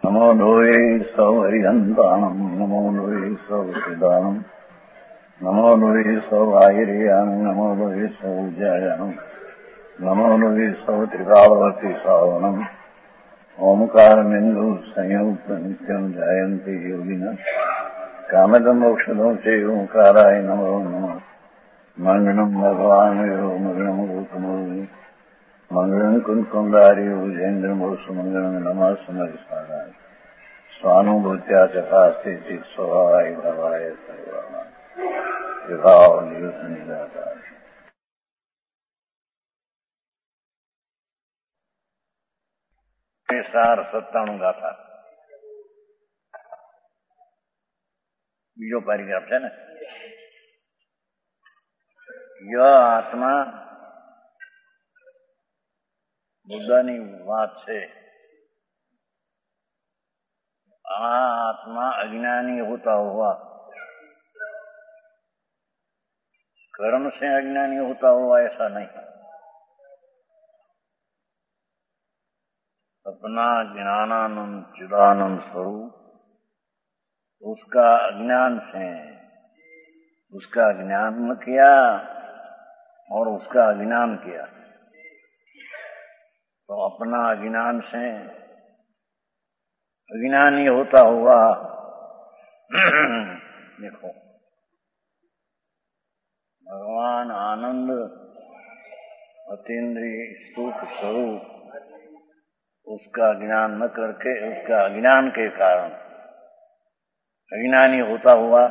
नमो लोये सौहरिहन्ताणम् नमो लोये सौहृदानम् नमो लोये सौभागिर्यानम् नमो लोये सौजायानम् नमो लोये सौत्रिकावती सावनम् ओंकारमिन्दु संयुक्त नित्यम् जायन्ति योगिनः कामदमोक्षदं च ओंकाराय नमो नमः मङ्गलम् भगवान् मङ्गलम् गौतमोऽग्नि मंगलम कुंकुंदारी भुजेन्द्रमोसु मंगलम नमः समरिसाराय स्वानुभूत्या चकास्ते चित स्वभावाय भवाय सर्वाणा विभाव नियुत निराकार सार सत्ताणु गाथा बीजो पैराग्राफ है ना। यह आत्मा बुद्धानी વાત છે आत्मा अज्ञानी होता हुआ कर्म से अज्ञानी होता हुआ ऐसा नहीं, अपना ज्ञानानंद चिदानंद स्वरूप उसका अज्ञान से उसका ज्ञान किया और उसका अज्ञान किया, तो अपना अज्ञान से अज्ञानी होता हुआ देखो भगवान आनंद अतीन्द्रिय सुख स्वरूप उसका ज्ञान न करके उसका अज्ञान के कारण अज्ञानी होता हुआ,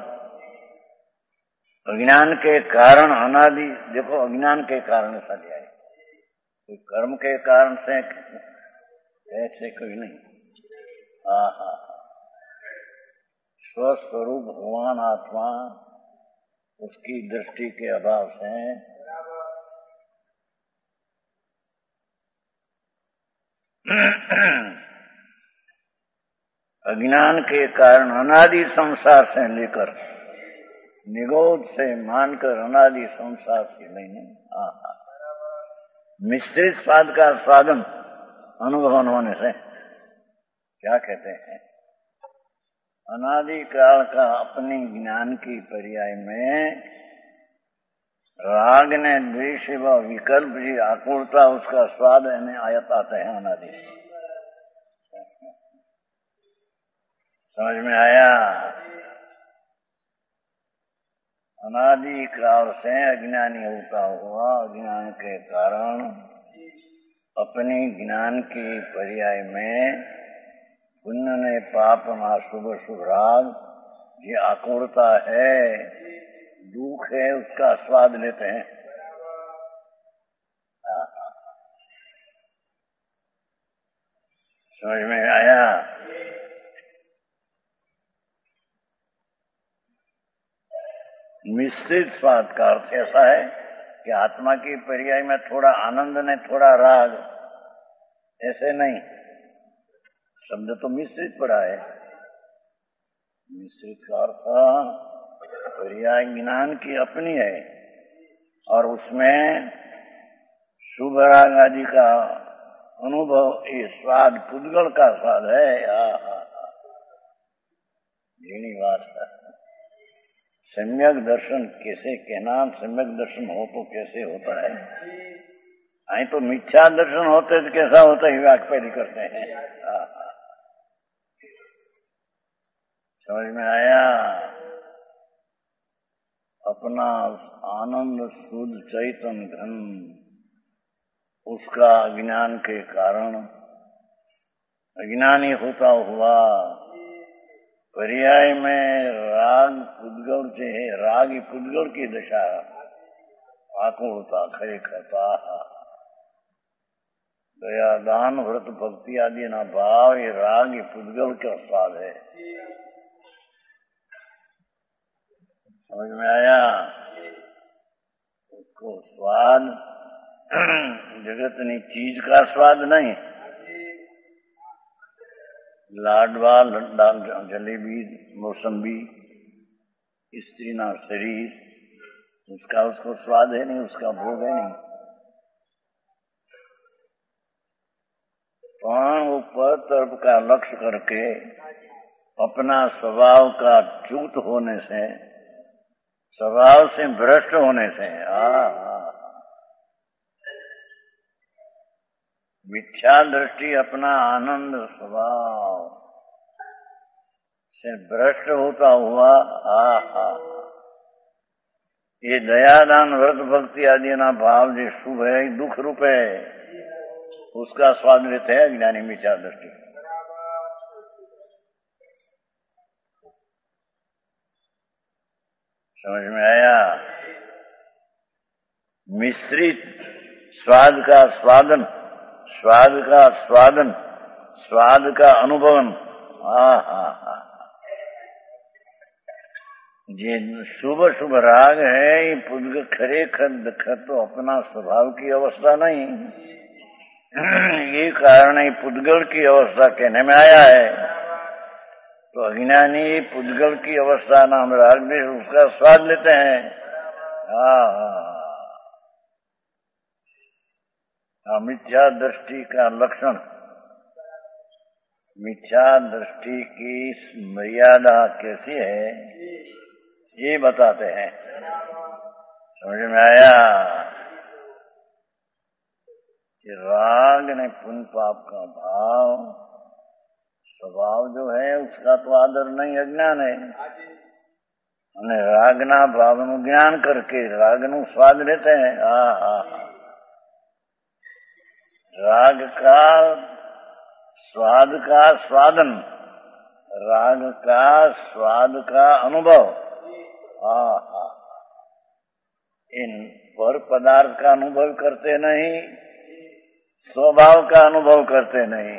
अज्ञान के कारण अनादि देखो अज्ञान के कारण ऐसा लिया है, कोई कर्म के कारण से ऐसे कोई नहीं। स्वस्वरूप भगवान आत्मा उसकी दृष्टि के अभाव से अज्ञान के कारण अनादि संसार से लेकर निगोद से मानकर अनादि संसार से लेने मिश्रित स्वाद का स्वादन अनुभव होने से क्या कहते हैं, अनादि काल का अपने ज्ञान की पर्याय में राग ने द्वेष व विकल्प जी आकुलता उसका स्वाद यानी आयत आते हैं अनादि। समझ में आया? अनादि काल से अज्ञानी होता हुआ अज्ञान के कारण अपने ज्ञान के पर्याय में पुण्य ने पाप ना शुभ शुभ राग ये आकुलता है दुख है उसका स्वाद लेते हैं। समझ में आया? मिश्रित स्वाद का अर्थ ऐसा है कि आत्मा की पर्याय में थोड़ा आनंद ने थोड़ा राग ऐसे नहीं, शब्द तो मिश्रित पड़ा है। मिश्रित का अर्थ पर्याय ज्ञान की अपनी है और उसमें शुभ राग आदि का अनुभव ये स्वाद पुद्गल का स्वाद है। यही बात है। सम्यक दर्शन कैसे कहना, सम्यक दर्शन हो तो कैसे होता है, आई तो मिथ्या दर्शन होते तो कैसा होता है व्याख्या करते हैं। समझ में आया? अपना आनंद शुद्ध चैतन्य घन उसका अज्ञान के कारण अज्ञानी होता हुआ पर्याय में राग पुद्गल से है, राग ही पुद्गल की दशा आकुलता खय खाता दया दान व्रत भक्ति आदि ना भाव ये राग ही पुद्गल का स्वाद है। समझ में आया? उसको स्वाद जगतनी चीज का स्वाद नहीं, लाडवा जलेबी मौसम्बी स्त्री ना शरीर उसका उसको स्वाद है नहीं, उसका भोग है नहीं। पण ऊपर तरफ का लक्ष्य करके अपना स्वभाव का च्युत होने से, स्वभाव से भ्रष्ट होने से, मिथ्या दृष्टि अपना आनंद स्वभाव से भ्रष्ट होता हुआ, ये दयादान व्रत भक्ति आदि ना भाव जो शुभ है दुख रूप है, उसका स्वाद लेते हैं अज्ञानी मिथ्या दृष्टि। समझ में आया? मिश्रित स्वाद का स्वादन, स्वाद का स्वादन, स्वाद का अनुभवन, ये शुभ शुभ राग है, ये पुद्गल खरे खर तो अपना स्वभाव की अवस्था नहीं, ये कारण ही पुद्गल की अवस्था कहने में आया है। तो अज्ञानी पुद्गल की अवस्था नाम राग देश उसका स्वाद लेते हैं। मिथ्या दृष्टि का लक्षण, मिथ्या दृष्टि की मर्यादा कैसी है ये बताते हैं। समझ में आया कि राग ने पुण्य पाप का भाव स्वभाव जो है उसका तो आदर नहीं, अज्ञान है। અને રાગના ભાવનું જ્ઞાન કરકે રાગનું સ્વાદ લેते हैं। राग का स्वाद का स्वादन, राग का स्वाद का अनुभव, इन पर पदार्थ का अनुभव करते नहीं, स्वभाव का अनुभव करते नहीं।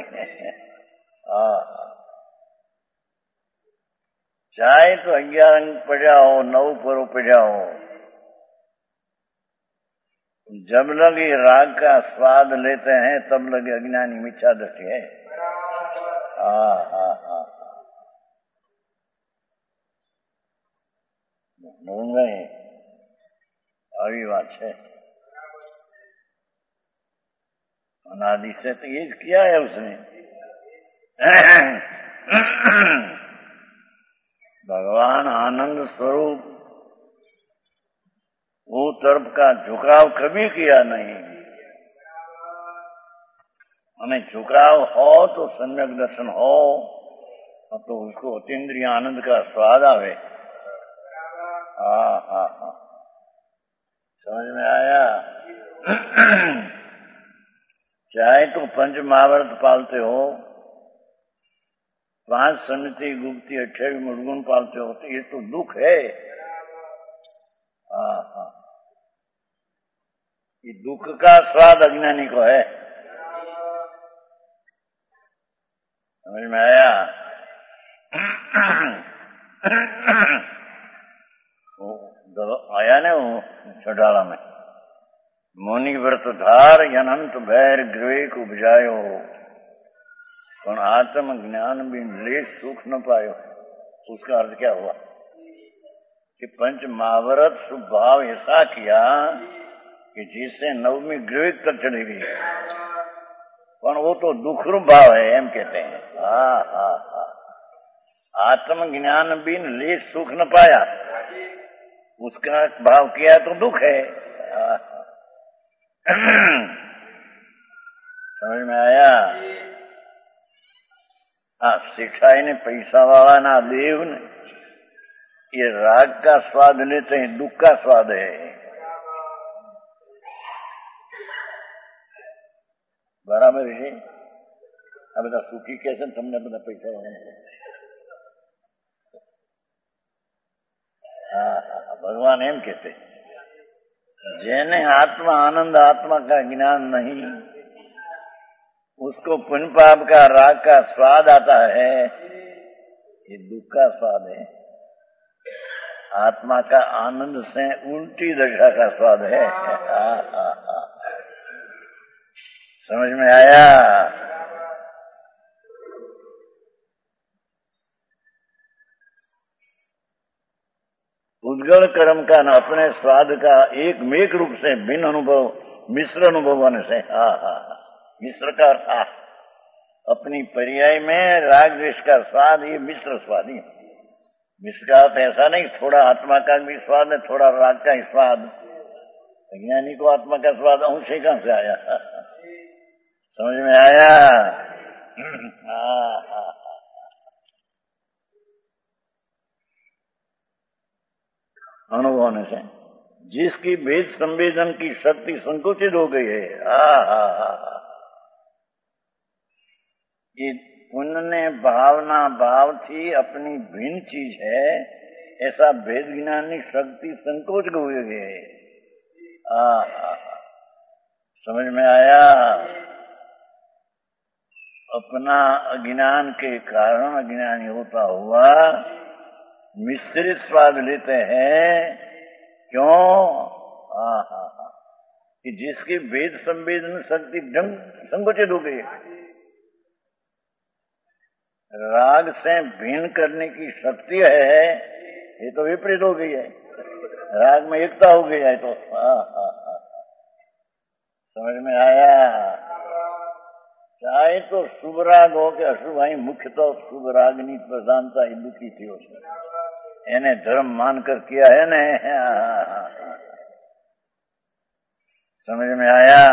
चाहे तो 11 अंक पढ़ा हो, 9 पर पढ़ा हो, जब लगे राग का स्वाद लेते हैं तब लगे अज्ञानी मिथ्या दृष्टि है। આવી વાત છે। अनादि से तो ये किया है उसने। भगवान आनंद स्वरूप, वो तरफ का झुकाव कभी किया नहीं। हमें झुकाव हो तो सम्यक दर्शन हो तो उसको अतीन्द्रिय आनंद का स्वाद आवे। समझ में आया? चाहे तो पंच महाभारत पालते हो, 5 समिति गुप्ती 28 मुर्गुण पालते हो, तो ये तो दुख है। ये दुख का स्वाद अज्ञानी को है। समझ में आया? आया ने वो छठाला में, मौनी व्रत धार अनंत भैर ग्रह उपजायो, पण आत्म ज्ञान भी ले सुख न पायो। उसका अर्थ क्या हुआ कि पंच महाव्रत शुभ भाव ऐसा किया कि जिससे नवमी ग्रह तक चली गई, पर वो तो दुखरूप भाव है, एम कहते हैं। आत्म ज्ञान भी ले सुख न पाया, उसका भाव किया तो दुख है। समझ में आया? सिखाई ने पैसा वाला ना देव ने ये राग का स्वाद लेते हैं, दुख का स्वाद है। बराबर है। अब बता सुखी कैसे तुमने अपना पैसा वाला। भगवान एम कहते जेने आत्मा आनंद आत्मा का ज्ञान नहीं, उसको पुण्य पाप का राग का स्वाद आता है, ये दुख का स्वाद है। आत्मा का आनंद से उल्टी दशा का स्वाद है। समझ में आया? उद्गल कर्म का न अपने स्वाद का एक मेक रूप से भिन्न अनुभव, मिश्र अनुभव होने से, मिश्र का अर्थ अपनी पर्याय में राग द्वेष का स्वाद ये मिश्र स्वाद ही। मिश्र का अर्थ ऐसा नहीं थोड़ा आत्मा का भी स्वाद है, थोड़ा राग का ही स्वाद। अज्ञानी को आत्मा का स्वाद अंश ही कहां से आया? समझ में आया? अनुभव होने से जिसकी भेद संवेदन की शक्ति संकुचित हो गई है। ये पुण्य भावना भाव थी अपनी भिन्न चीज है, ऐसा भेद ज्ञानी शक्ति संकोच हो गई है। समझ में आया? अपना अज्ञान के कारण अज्ञानी होता हुआ मिश्रित स्वाद लेते हैं। क्यों? कि जिसकी भेद संवेदन शक्ति संकुचित हो गई। राग से भिन्न करने की शक्ति है, ये तो विपरीत हो गई है। राग में एकता हो गई है तो समझ में आया? चाहे तो शुभ राग हो के अशुभ, आई मुख्य तो शुभ रागनी प्रधानता ही दुखी थी उसमें। एने धर्म मानकर किया है ने। समझ में आया?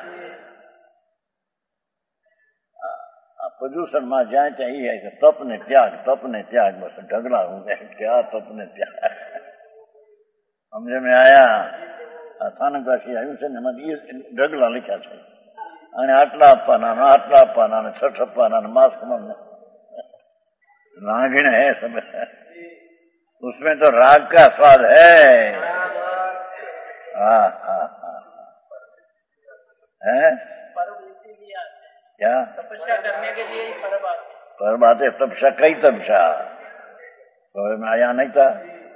प्रदूषण में जाए चाहिए कि तप ने त्याग बस ढगला हो गया। क्या तप ने त्याग? समझ में आया? स्थानक राशि आयु से ढगला लिखा है અને આટલા આપવાના છઠ આપવાના मास नागिन है सब। उसमें तो राग का स्वाद है। है क्या तपस्या करने के लिए पर बात है। तपस्या कई तपस्या समझ में आया नहीं था?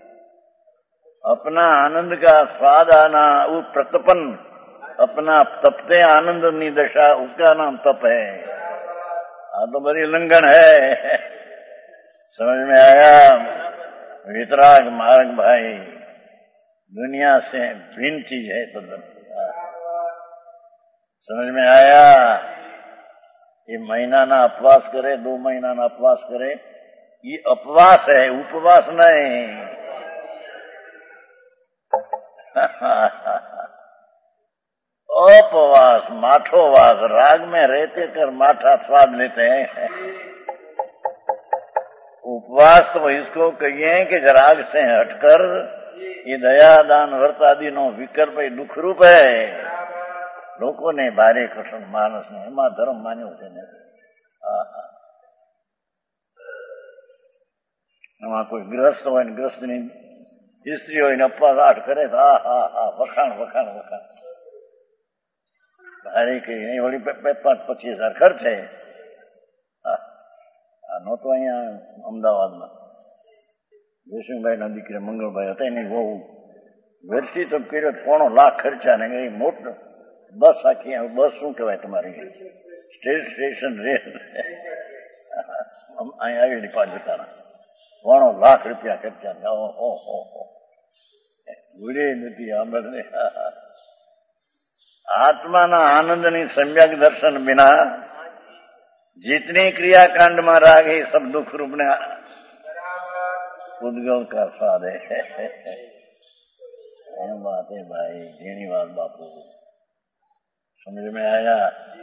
अपना आनंद का स्वाद आना वो प्रतपन, अपना तपते आनंद की दशा, उसका नाम तप है। तो बड़ी उल्लंघन है। समझ में आया? वितराग मार्ग भाई दुनिया से भिन्न चीज है। तो समझ में आया? ये महीना ना उपवास करे, 2 महीना ना उपवास करे, ये अपवास है, उपवास नहीं। उपवास माठोवास, राग में रहते कर माठा स्वाद लेते हैं। उपवास तो इसको कहिए कि राग से हटकर ये दया दान व्रत आदि नो विकल्प दुख रूप है। लोगों ने भारे कृष्ण मानस ने एमा धर्म मान्यो છે ને। એમાં કોઈ ગ્રસ્ત હોય ને ગ્રસ્તની સ્ત્રી હોય ને ઉપવાસ 8 કરે તો વખાણ ભારે કઈ વળી 5-25 ખર્ચ છે। નહોતો અહીંયા અમદાવાદમાં જયસિંહભાઈના દીકરા મંગળભાઈ હતા, એની બહુ વેરસી તો કર્યો 1.5 લાખ ખર્ચા ને એ મોટો બસ આખી। બસ શું કહેવાય તમારી? સ્ટેશન રેલ અહીં આવેલી 5 જતાના 1.5 લાખ રૂપિયા ખર્ચા। ભૂલે નથી આંબરને। આત્માના આનંદની સમ્યક દર્શન बिना जितनी क्रियाकांड में राग है सब दुख रूप ने उद्गम का स्वाद है। बात है भाई, झीणी बात बापू। समझ में आया?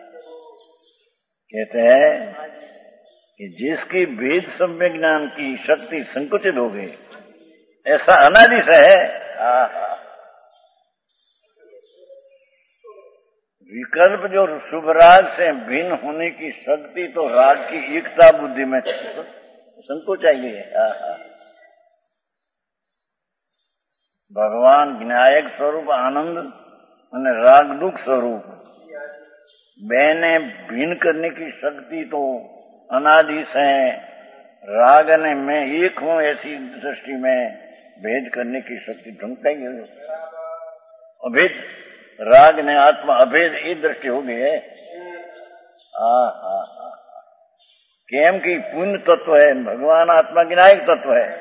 कहते हैं कि जिसकी भेद सम्यक ज्ञान की शक्ति संकुचित हो गई, ऐसा अनादि से है। विकल्प जो शुभ राग से भिन्न होने की शक्ति तो राग की एकता बुद्धि में संकोच आई है। भगवान ज्ञायक स्वरूप आनंद और राग दुख स्वरूप बेने भिन्न करने की शक्ति तो अनादि से राग ने मैं एक हूं ऐसी दृष्टि में भेद करने की शक्ति ढूंढता ही अभेद राग ने आत्मा अभेद ये दृष्टि हो गई है। केम की पुण्य तत्व है, भगवान आत्मा ज्ञायक तत्व है।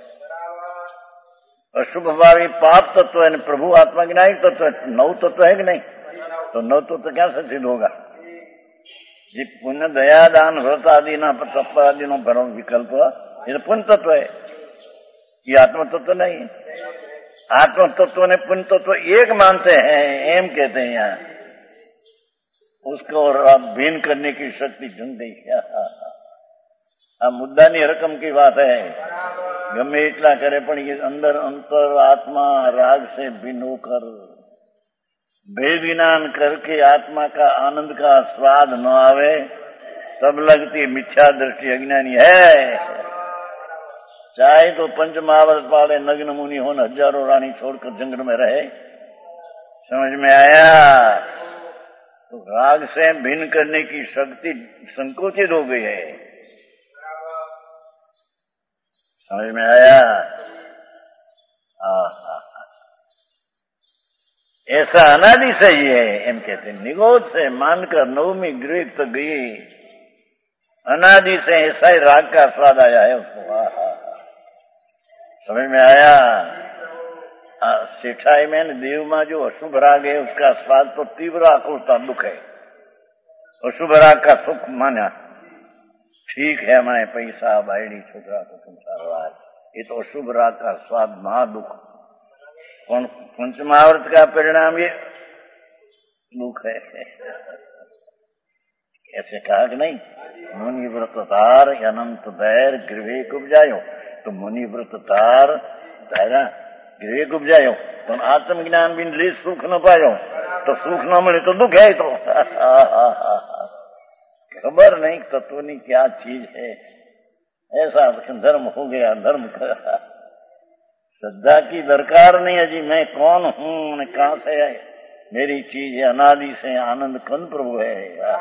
अशुभ भावी पाप तत्व है, प्रभु आत्मा ज्ञायक तत्व है। 9 तत्व है कि नहीं? तो 9 तत्व क्या से सिद्ध होगा? જે પુણ્ય દયા દાન વ્રત આદિના તપ આદિનો ભરો વિકલ્પ એ તો પુण्य तत्व है, ये आत्म तत्व नहीं। आत्म तत्व ने पुण्य तत्व एक मानते हैं, एम कहते हैं यहाँ, उसको भिन्न करने की शक्ति ढूंढ क्या। આ મુદ્દાની રકમ की बात है, ગમે એટલા કરે પણ ये अंदर अंतर आत्मा राग से भिन्न होकर भेद ज्ञान करके आत्मा का आनंद का स्वाद न आवे तब लगती मिथ्या दृष्टि अज्ञानी है। चाहे तो पंच महाभारत पाले नग्न मुनि हो, हजारों रानी छोड़कर जंगल में रहे, समझ में आया? तो राग से भिन्न करने की शक्ति संकुचित हो गई है, समझ में आया? ऐसा अनादि से ही है, एम कहते हैं। निगोद से मानकर नवमी गृह तक गई, अनादि से ऐसा ही राग का स्वाद आया है उसको। समझ में आया? सेठाई में देव में जो अशुभ राग है उसका स्वाद तो तीव्र आकुलता दुख है, अशुभ राग का सुख माना ठीक है, मैंने पैसा बायड़ी छोकरा को संसार राग, ये तो अशुभ राग का स्वाद महादुख। कौन पंचमावर्त का परिणाम ये दुख है। ऐसे कहा कि नहीं, मुनि व्रत तार अनंत दैर गृह कुब्जायो, तो मुनि व्रत तार दायरा गृह कुब्जायो, तो आत्मज्ञान बिन ले सुख न पायो, तो सुख न मिले तो दुख है। तो खबर नहीं तत्व नहीं क्या चीज है, ऐसा धर्म हो गया धर्म का। श्रद्धा की दरकार नहीं है जी, मैं कौन हूं, कहां से है, मेरी चीज है अनादि से आनंद कौन प्रभु है।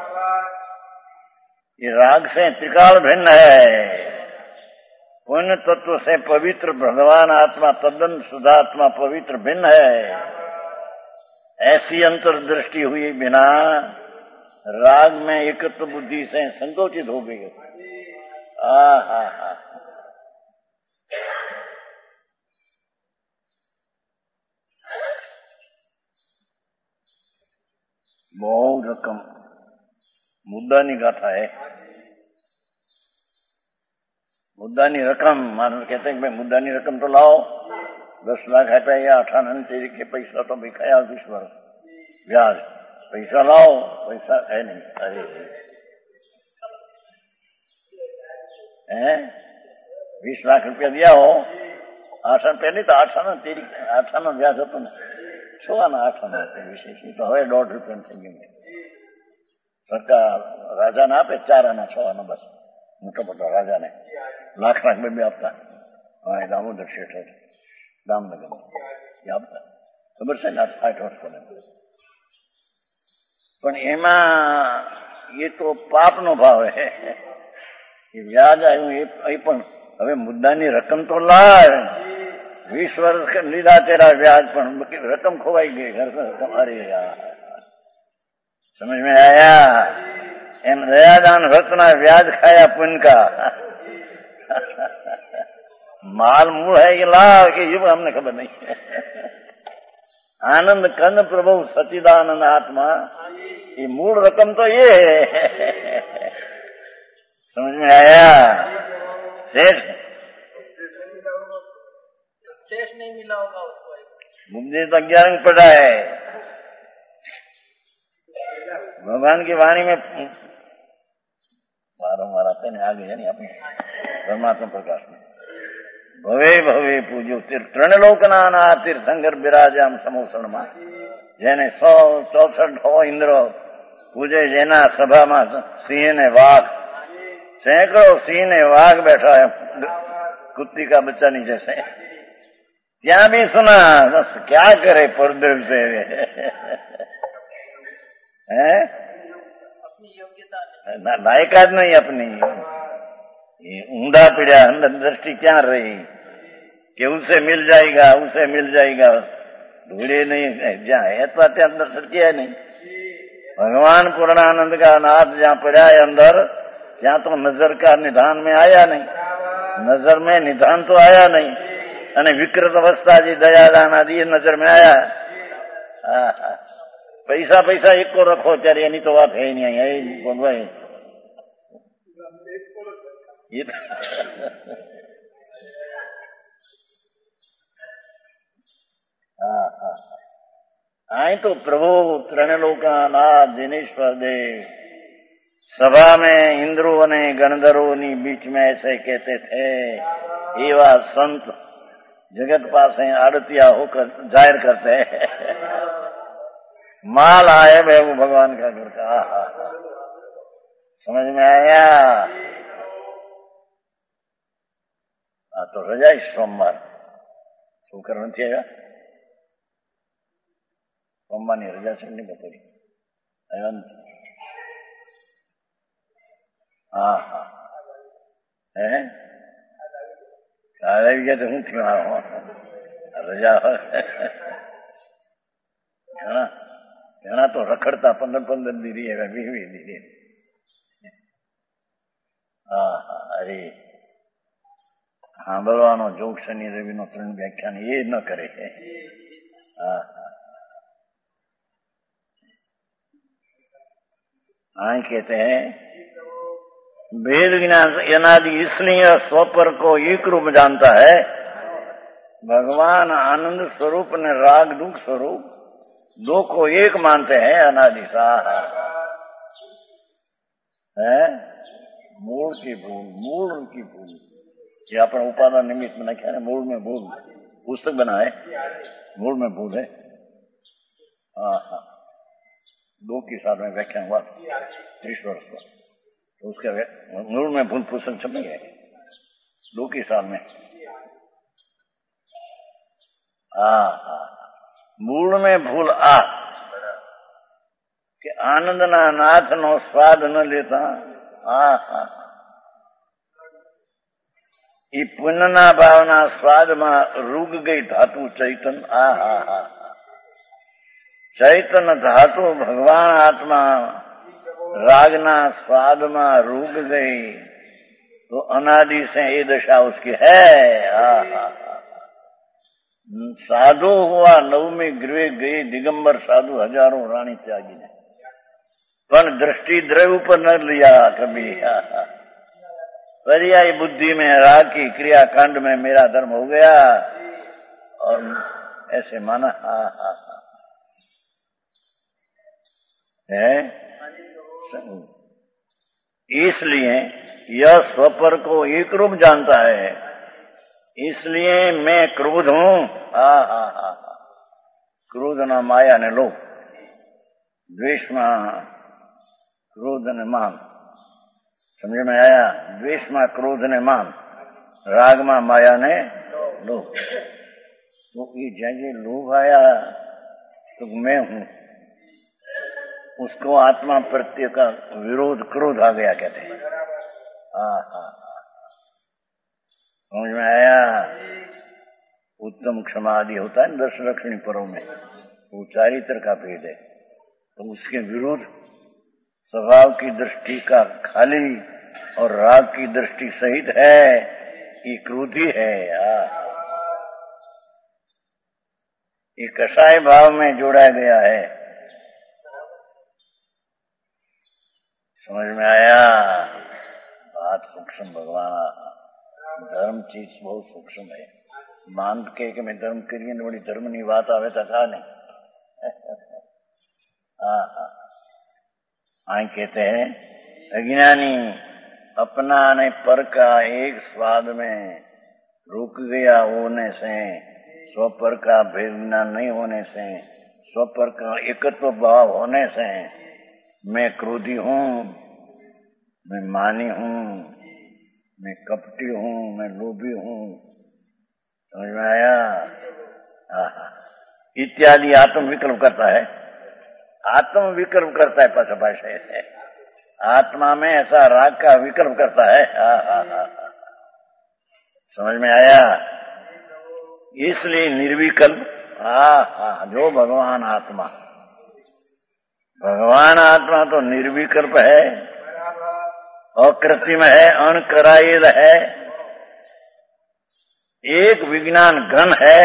ये राग से त्रिकाल भिन्न है, पुण्य तत्व से पवित्र भगवान आत्मा तद्दन शुद्धात्मा पवित्र भिन्न है। ऐसी अंतर्दृष्टि हुई बिना राग में एकत्व बुद्धि से संकोचित हो गई। बहु रकम मुद्दानी गाथा है, मुद्दानी रकम मानो कहते हैं भाई मुद्दानी रकम तो लाओ, 10 लाख है पे या 18 तेरी के पैसा तो भी खाया 20 वर्ष ब्याज, पैसा लाओ, पैसा है नहीं। अरे 20 लाख रुपया दिया हो, 8 पहले तो 8 तेरी 8 ब्याज હતો ને 6 8 વિશેષ તો હવે 1.5 રૂપિયા થઈ ગયું। સરકાર રાજાને આપે 4 6 બસ, મોટો મોટો રાજાને લાખ બે આપતા। હા, દામોદર શેઠ દામનગર આપતા, ખબર છે ને 60 વર્ષ પહેલા। પણ એમાં એ તો પાપનો ભાવ હે, એ વ્યાજ આવ્યું એ પણ હવે મુદ્દાની રકમ તો લાવ, 20 વર્ષ લીધા તેરા વ્याज, પણ रकम खोवाई गई घर से रकम। अरे यार, समझ में आया? एम दयादान व्रतना व्याज खाया पुण्य का। माल मूल है कि लाभ के ये हमने खबर नहीं। आनंद कंद प्रभु सचिदानंद आत्मा, ये मूल रकम तो ये है। समझ में आया? शेष नहीं मिला होगा उसको, मुझे तो 11 पढ़ा है। भगवान की वाणी में बारंबार आते हैं, आगे यानी अपने परमात्मा प्रकाश में भवे भवे पूजो ત્રણલોકના તીર્થંકર બિરાજામ સમોસણમાં, જેને 164 ઇન્દ્રો પૂજે, જેના સભામાં સિંહ ને વાઘ, सैकड़ों सिंह ने वाघ बैठा है कुत्ती का बच्चा नीचे से, क्या भी सुना, बस क्या करे परदेव से है, अपनी योग्यता लायकात नहीं अपनी, ऊंधा पीड़ा अंदर दृष्टि क्या रही कि उसे मिल जाएगा उसे मिल जाएगा, ढूंढे नहीं जहाँ है तो अंदर सत्य है नहीं। भगवान पूर्णानंद का नाथ जहाँ पड़ा है अंदर, ત્યાં તો નજર કા નિધાન में आया नहीं, नजर में निधान तो आया नहीं, અને વિકૃત અવસ્થા જે દયાદાન આદિ નજર में आया। પૈસા પૈસા એકો રખો ત્યારે એની તો વાત है नहीं, ये आई तो प्रभु त्रणलोकानाथ दिनेश्वर देव सभा में इंद्रों ने गणधरों ने बीच में ऐसे कहते थे, ये बात संत जगत पास आड़तिया होकर जाहिर करते हैं। माल आए वे वो भगवान का घर का। समझ में आया? तो रजा सोमवार શું કરવાનું છે? સોમવારની રજા છે ને બપોરે? હા હા હે કાલે આવી ગયા તો શું થયું? રજા ઘણા તો રખડતા 15 દી રહી, 20 દી રહી. હા હા અરે સાંભળવાનો જોગ શનિ રવિનો 3 વ્યાખ્યાન એ ન કરે. હા हाँ कहते हैं भेद ज्ञान अनादि इसलिए स्वपर को एक रूप जानता है। भगवान आनंद स्वरूप ने राग दुख स्वरूप दो को एक मानते हैं। अनादि सा है मूल की भूल ये अपना उपादान निमित्त में क्या है? मूल में भूल पुस्तक बना है, मूल में भूल है। हाँ हाँ 2 के साथ में व्याख्यान हुआ 30 वर्ष का, तो उसका मूल में भूल पुस्तक छपी है 2 के साल में। हाँ हाँ मूल में भूल आ कि आनंद ना नाथ नो स्वाद न लेता। हाँ हाँ ये पुण्यना भावना स्वाद में रूग गई धातु चैतन। आ हा हा चैतन धातु भगवान आत्मा रागना स्वाद में रूग गई तो अनादि से ये दशा उसकी है। साधु हुआ नवमी गृह गई दिगंबर साधु हजारों रानी त्यागी ने पर दृष्टि द्रव्य पर न लिया कभी। पर्यायी बुद्धि में राग की क्रिया कांड में मेरा धर्म हो गया और ऐसे माना। है इसलिए यह स्वपर को एक रूप जानता है। इसलिए मैं क्रोध हूं। क्रोध न माया ने लोभ, द्वेष में क्रोध ने मान। समझ में आया? द्वेष में क्रोध ने मान, राग में माया ने लोभ। तो ये जैसे लोभ आया तो मैं हूं, उसको आत्मा प्रत्यय का विरोध क्रोध आ गया कहते हैं। समझ में आया? उत्तम क्षमा आदि होता है 10 लक्षणी पर्व में, वो चारित्र का भेद है। तो उसके विरोध स्वभाव की दृष्टि का खाली और राग की दृष्टि सहित है, ये क्रोधी है। ये कसाय भाव में जोड़ा गया है। समझ में आया? बात सूक्ष्म भगवान धर्म चीज बहुत सूक्ष्म है। मान के कि मैं धर्म करिए बड़ी धर्म की बात आवे तो था नहीं। आई कहते हैं अज्ञानी अपना ने पर का एक स्वाद में रुक गया होने से, स्वपर का भेद ज्ञान नहीं होने से, स्वपर का एकत्व भाव होने से मैं क्रोधी हूं, मैं मानी हूं, मैं कपटी हूं, मैं लोभी हूं। समझ में आया? इत्यादि आत्म विकल्प करता है। आत्म विकल्प करता है पशुभाषा से। आत्मा में ऐसा राग का विकल्प करता है। समझ में आया? इसलिए निर्विकल्प जो भगवान आत्मा तो निर्विकल्प है, अकृत्रिम है, अणकरायिल है, एक विज्ञान घन है,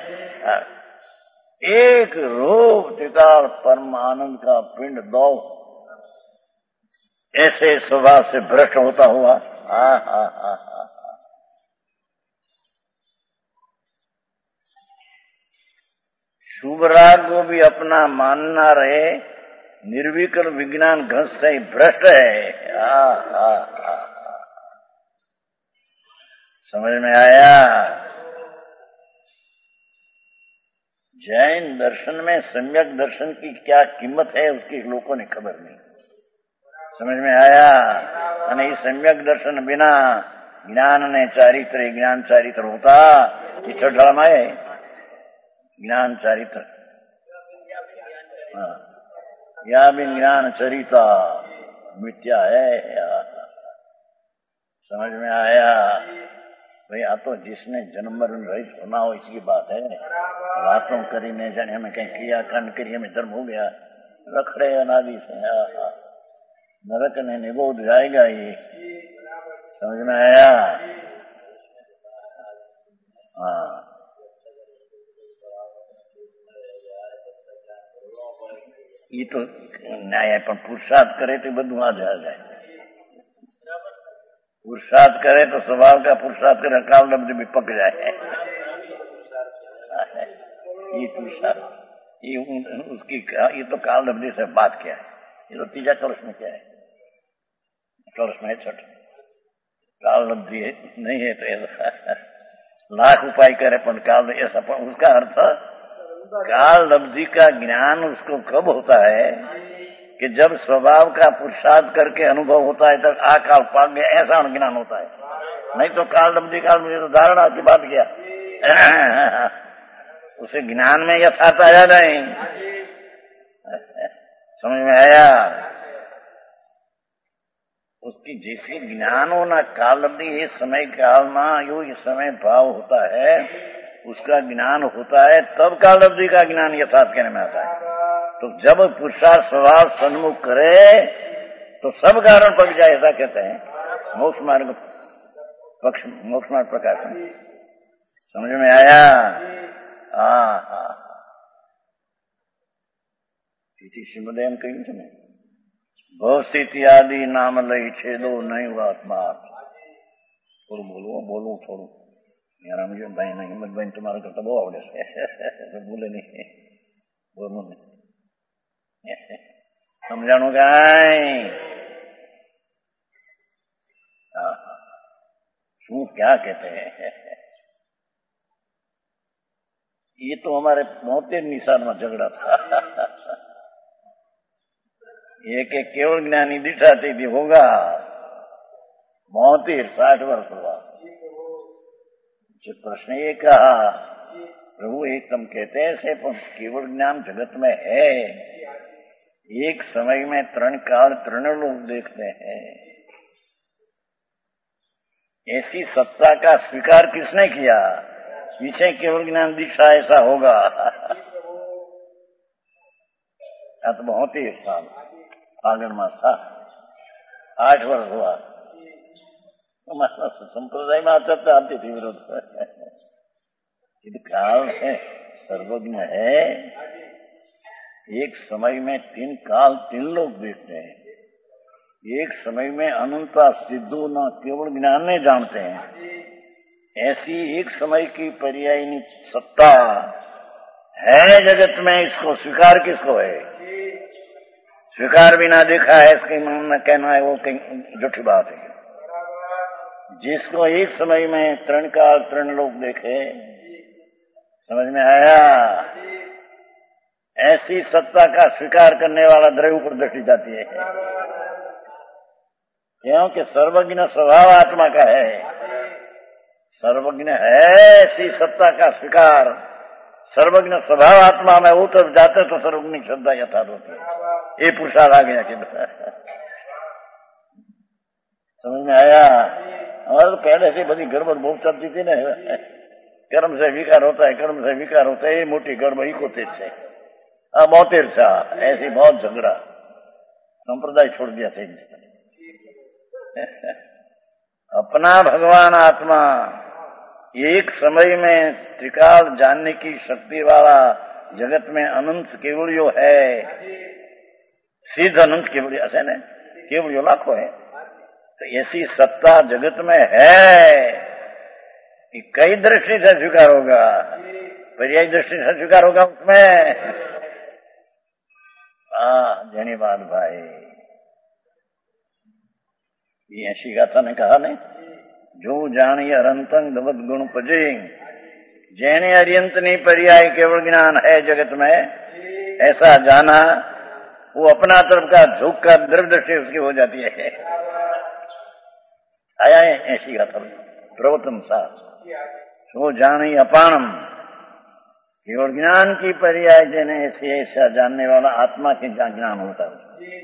एक रूप टिकार परम आनंद का पिंड दो ऐसे स्वभाव से भ्रष्ट होता हुआ हा। शुभ राग को भी अपना मानना रहे, निर्विकल्प विज्ञान घस से भ्रष्ट है। समझ में आया? जैन दर्शन में सम्यक दर्शन की क्या कीमत है उसकी लोगों ने खबर नहीं। समझ में आया? અને એ सम्यक दर्शन बिना ज्ञान ने चारित्र ज्ञान चारित्र होता ये छठामा है ज्ञान चारित्र या भी ज्ञान चरिता मिथ्या है। समझ में आया? भाई आ तो जिसने जन्म मरण रहित होना हो इसकी बात है। बातों करीने जाने हमें कहीं क्रियाकांड करिए हमें धर्म हो गया रखड़े अनादि से नरक ने निबोध जाएगा ये। समझ में आया? हाँ ये तो न्याय पर पुरुषार्थ करे तो બધું आ जाए। पुरुषार्थ करे तो स्वभाव का पुरुषार्थ करे काल लब्ध भी पक जाए। ये पुरुषार्थ ये उसकी ये तो काल लब्धि से बात क्या है? ये तो तीजा कलश में क्या है? कलश में है छठ काल लब्धि है नहीं है तो ऐसा लाख उपाय करे पर काल ऐसा पर उसका अर्थ काल लब्धि का ज्ञान उसको कब होता है कि जब स्वभाव का पुरुषार्थ करके अनुभव होता है तब आ काल पाक गया ऐसा ज्ञान होता है। नहीं तो काल लब्धि काल मुझे तो धारणा की बात किया उसे ज्ञान में यथार्थ आया नहीं। समझ में आया? उसकी जैसे ज्ञान होना काल लब्धि ये समय काल में यो ये समय भाव होता है उसका ज्ञान होता है तब काल लब्धि का ज्ञान यथार्थ कहने में आता है। तो जब पुरुषार्थ स्वभाव सन्मुख करे तो सब कारण पक जाए ऐसा कहते हैं मोक्ष मार्ग पक्ष मोक्ष मार्ग प्रकाशन। समझ में आया? हाँ श्रीमदेव कही तुम्हें भवस्थिति आदि नाम लई छेदो नहीं हुआ आत्मा। थोड़ू बोलू थोड़ू यार मुझे भाई नहीं हिम्मत भाई तुम्हारा करता बहुत आवड़े से बोले नहीं बोलू नहीं समझाणु गाय शू क्या कहते हैं? ये तो हमारे 72 साल में झगड़ा था। ये के केवल ज्ञानी दिखाती थी होगा 72 60 वर्ष हुआ। प्रश्न ये कहा प्रभु एक तुम कहते हैं ऐसे केवल ज्ञान जगत में है एक समय में त्रण काल त्रण लोग देखते हैं ऐसी सत्ता का स्वीकार किसने किया? पीछे केवल ज्ञान दीक्षा ऐसा होगा। तो 72 साल फागण मास था 8 वर्ष हुआ संप्रदाय में आचरता आती थी विरोध काल है सर्वज्ञ है एक समय में 3 काल 3 लोग देखते हैं एक समय में अनंता सिद्धो न केवल ज्ञान ने जानते हैं। ऐसी एक समय की पर्यायी सत्ता है जगत में इसको स्वीकार किसको है? स्वीकार बिना देखा है इसके मन कहना है वो झूठी बात है। जिसको एक समय में 3 काल 3 लोग देखे समझ में आया? ऐसी सत्ता का स्वीकार करने वाला द्रव्य पर दृष्टि जाती है क्योंकि सर्वज्ञ स्वभाव आत्मा का है। सर्वज्ञ है ऐसी सत्ता का स्वीकार सर्वज्ञ स्वभाव आत्मा में वो तब जाते तो सर्वज्ञ श्रद्धा यथार्थ होती है। ये पुरुषार्थ आ गया कि समझ में आया? हमारे तो पहले से बड़ी गड़बड़ बहुत चलती थी ना कर्म से विकार होता है कर्म से विकार होता है ये मोटी गड़बड़ी को तेज से बहुत ईर्षा ऐसी बहुत झगड़ा संप्रदाय छोड़ दिया था अपना भगवान आत्मा एक समय में त्रिकाल जानने की शक्ति वाला जगत में अनंत केवलियो है सिद्ध अनंत केवलियो ऐसे न केवल लाखों है। तो ऐसी सत्ता जगत में है कि कई दृष्टि से स्वीकार होगा, पर्यायी दृष्टि से स्वीकार होगा उसमें। धन्यवाद भाई। ये ऐसी गाथा ने कहा नहीं, जो जानी अरंतंग दवत गुण पजे, जैने अरियंत नहीं पर्याय केवल ज्ञान है जगत में, ऐसा जाना वो अपना तरफ का झुक कर द्रव्य दृष्टि उसकी हो जाती है। आया है ऐसी गाथा प्रवतम सा सो जानी अपानम, केवल ज्ञान की पर्याय जने ऐसे ऐसा जानने वाला आत्मा के ज्ञान होता है।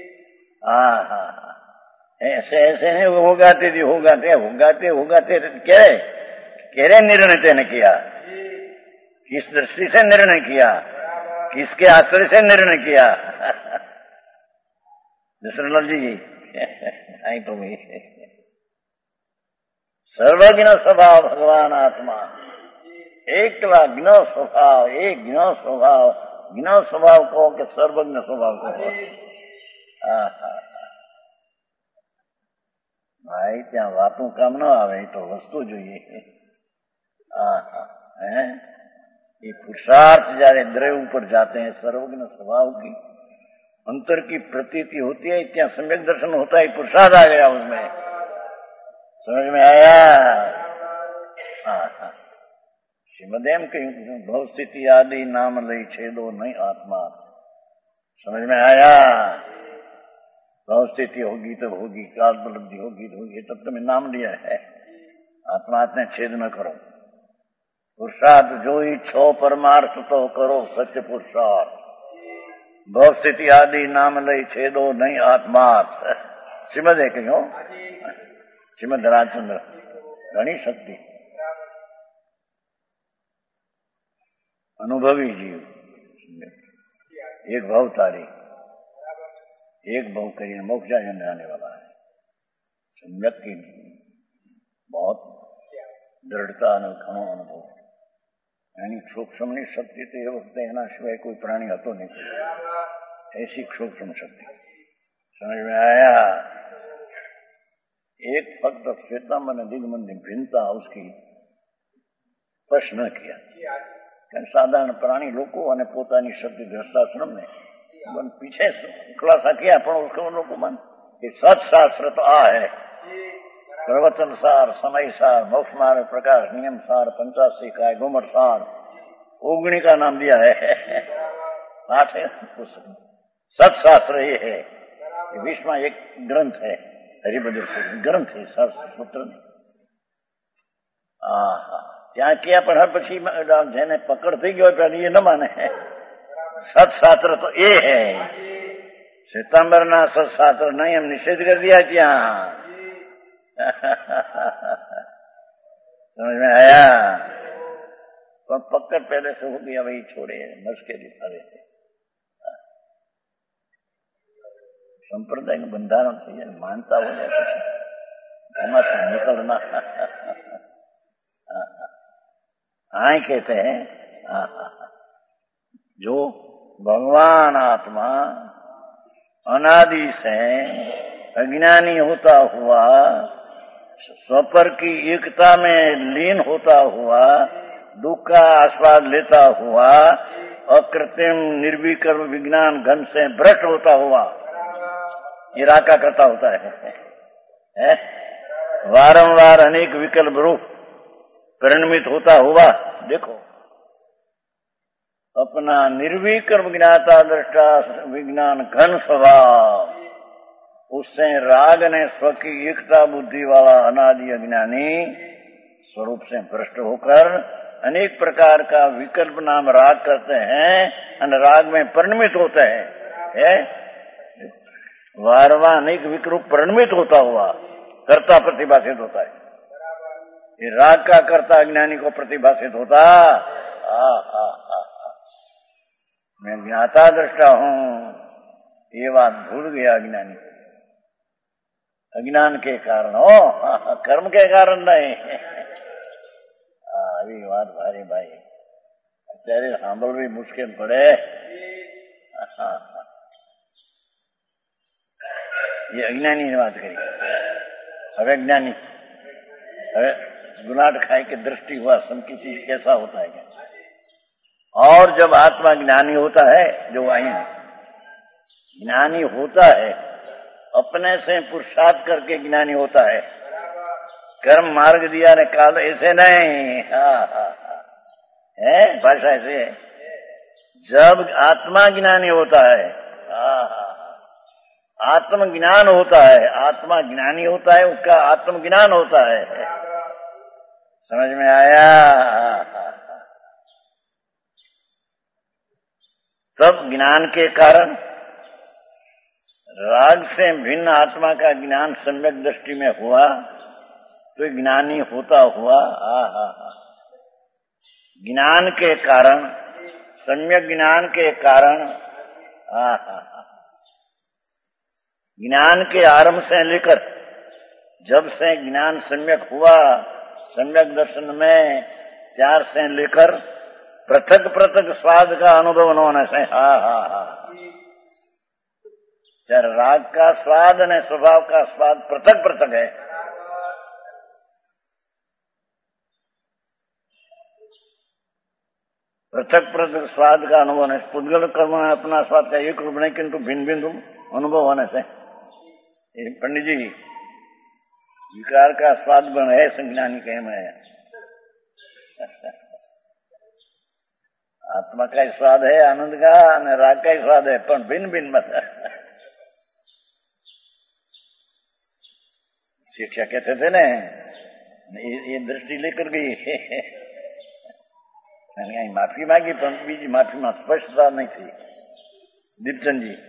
ऐसे ऐसे नहीं होगाते थी, होगाते कह रहे निर्णय तेने किया, किस दृष्टि से निर्णय किया, किसके आश्रय से निर्णय किया। दशरथ जी आई तो वही सर्वज्ञ स्वभाव भगवान आत्मा, एकला ज्ञ स्वभाव, एक ज्ञ स्वभाव, ज्ञ स्वभाव कहो कि सर्वज्ञ स्वभाव कहो। भाई त्या वातों काम न आवे तो वस्तु જોઈએ। ये पुरुषार्थ जारे द्रव्य ऊपर जाते हैं, सर्वज्ञ स्वभाव की अंतर की प्रतीति होती है, क्या सम्यक दर्शन होता है, पुरुषार्थ आ गया उसमें, समझ में आया। श्रीमदेम कहीं भव स्थिति आदि नाम लई छेदो नहीं आत्मा, समझ में आया। भव स्थिति होगी तब होगी, काल उपलब्धि होगी तो होगी, तब तुम्हें नाम लिया है। आत्मा ने छेद न करो, पुरुषार्थ जो ही छो परमार्थ तो करो सत्य पुरुषार्थ। भव स्थिति आदि नाम लई छेदो नहीं आत्मार्थ, श्रीमद है कहीं श्रीमद रामचंद्र घनी शक्ति। अनुभवी जीव एक भाव तारी, एक भाव करिए मोक्ष जाने वाला है। सम्यक की बहुत दृढ़ता घणो अनुभव, यानी सूक्ष्म शक्ति तो ये वक्त एना सिवाय कोई प्राणी હતો नहीं, ऐसी सूक्ष्म शक्ति, समझ में आया। एक फक्त श्वेतांबर दिग्मंदी भिन्नता उसकी स्पर्श न किया, साधारण प्राणी लोगों અને પોતાની શક્તિ દ્રષ્ટાશ્રમ ને पीछे खुलासा किया, पर उसको लोगों मन कि सत्शास्त्र तो आ है, प्रवचन सार, समय सार, मोक्ष मार्ग, प्रकाश, नियम सार, 85 काय, गोमठ सार, ओगणी का नाम दिया है। पाठ है सत्शास्त्र ये है, विश्व में एक ग्रंथ है, हरिभजन ग्रंथ है, सूत्र नहीं। ત્યાં ક્યાં પણ પછી જેને પકડ થઈ ગયો એ ન માને। સત્શાસ્ત્ર તો એ है, श्वेतांबरना सत्शास्त्र नहीं हम निषेध कर दिया क्या। समझ में आया। पर पकड़ पहले से हो गया, वही छोड़े नर्स के दिखा देते। संप्रदाय નું બંધારણ થઈ જાય, માનતા हो जाए પછી એમાં से निकलना। हाँ कहते हैं जो भगवान आत्मा अनादि से अज्ञानी होता हुआ, स्वपर की एकता में लीन होता हुआ, दुख का आस्वाद लेता हुआ, अकृत्रिम निर्विकर्म विज्ञान घन से भ्रष्ट होता हुआ, ये राका करता होता है। वारंवार अनेक विकल्प रूप परिणमित होता हुआ, देखो अपना निर्विकर्म ज्ञाता दृष्टा विज्ञान घन स्वभाव, उससे राग ने स्व की एकता बुद्धि वाला अनादि अज्ञानी स्वरूप से भ्रष्ट होकर अनेक प्रकार का विकल्प नाम राग करते हैं और राग में परिणमित होते हैं। वारंवार अनेक विकल्प परिणमित होता हुआ कर्ता प्रतिभाषित होता है। ये राग का कर्ता अज्ञानी को प्रतिभाषित होता। मैं ज्ञाता दृष्टा हूं, ये बात भूल गया अज्ञानी, अज्ञान के कारण हो, कर्म के कारण नहीं। આવી વાત ભારી ભાઈ અત્યારે સાંભળવી મુશ્કેલ પડે। ये अज्ञानी ने बात करी। હવે ज्ञानी હવે गुलाट खाए के दृष्टि हुआ समकी चीज कैसा होता है क्या? और जब आत्मा ज्ञानी होता है, जो वही ज्ञानी होता है, अपने से पुरुषार्थ करके ज्ञानी होता है, कर्म मार्ग दिया ने काल ऐसे नहीं। है भाषा ऐसे है। जब आत्मा ज्ञानी होता है, आत्मज्ञान होता है, आत्मा ज्ञानी होता है, उसका आत्मज्ञान होता है। समझ में आया? तब ज्ञान के कारण राग से भिन्न आत्मा का ज्ञान सम्यक दृष्टि में हुआ तो ज्ञानी होता हुआ ज्ञान के कारण, सम्यक ज्ञान के कारण, ज्ञान के आरंभ से लेकर जब से ज्ञान सम्यक हुआ, सम्यक दर्शन में त्यार से लेकर पृथक पृथक स्वाद का अनुभव होने से राग का स्वाद ने स्वभाव का स्वाद पृथक पृथक है। पृथक पृथक स्वाद का अनुभव होने से पुद्गल कर्म में अपना स्वाद का एक रूप नहीं किंतु भिन्न भिन्न अनुभव होने से पंडित जी विकार का स्वाद बन है संज्ञानी कहे में आत्मा का ही स्वाद है आनंद का, राग का ही स्वाद है, पर भिन्न भिन्न मत। शिक्षा कहते थे ना, ये दृष्टि लेकर गई माफी मांगी पर बीजी माफी में स्पष्टता नहीं थी। दीपचंद जी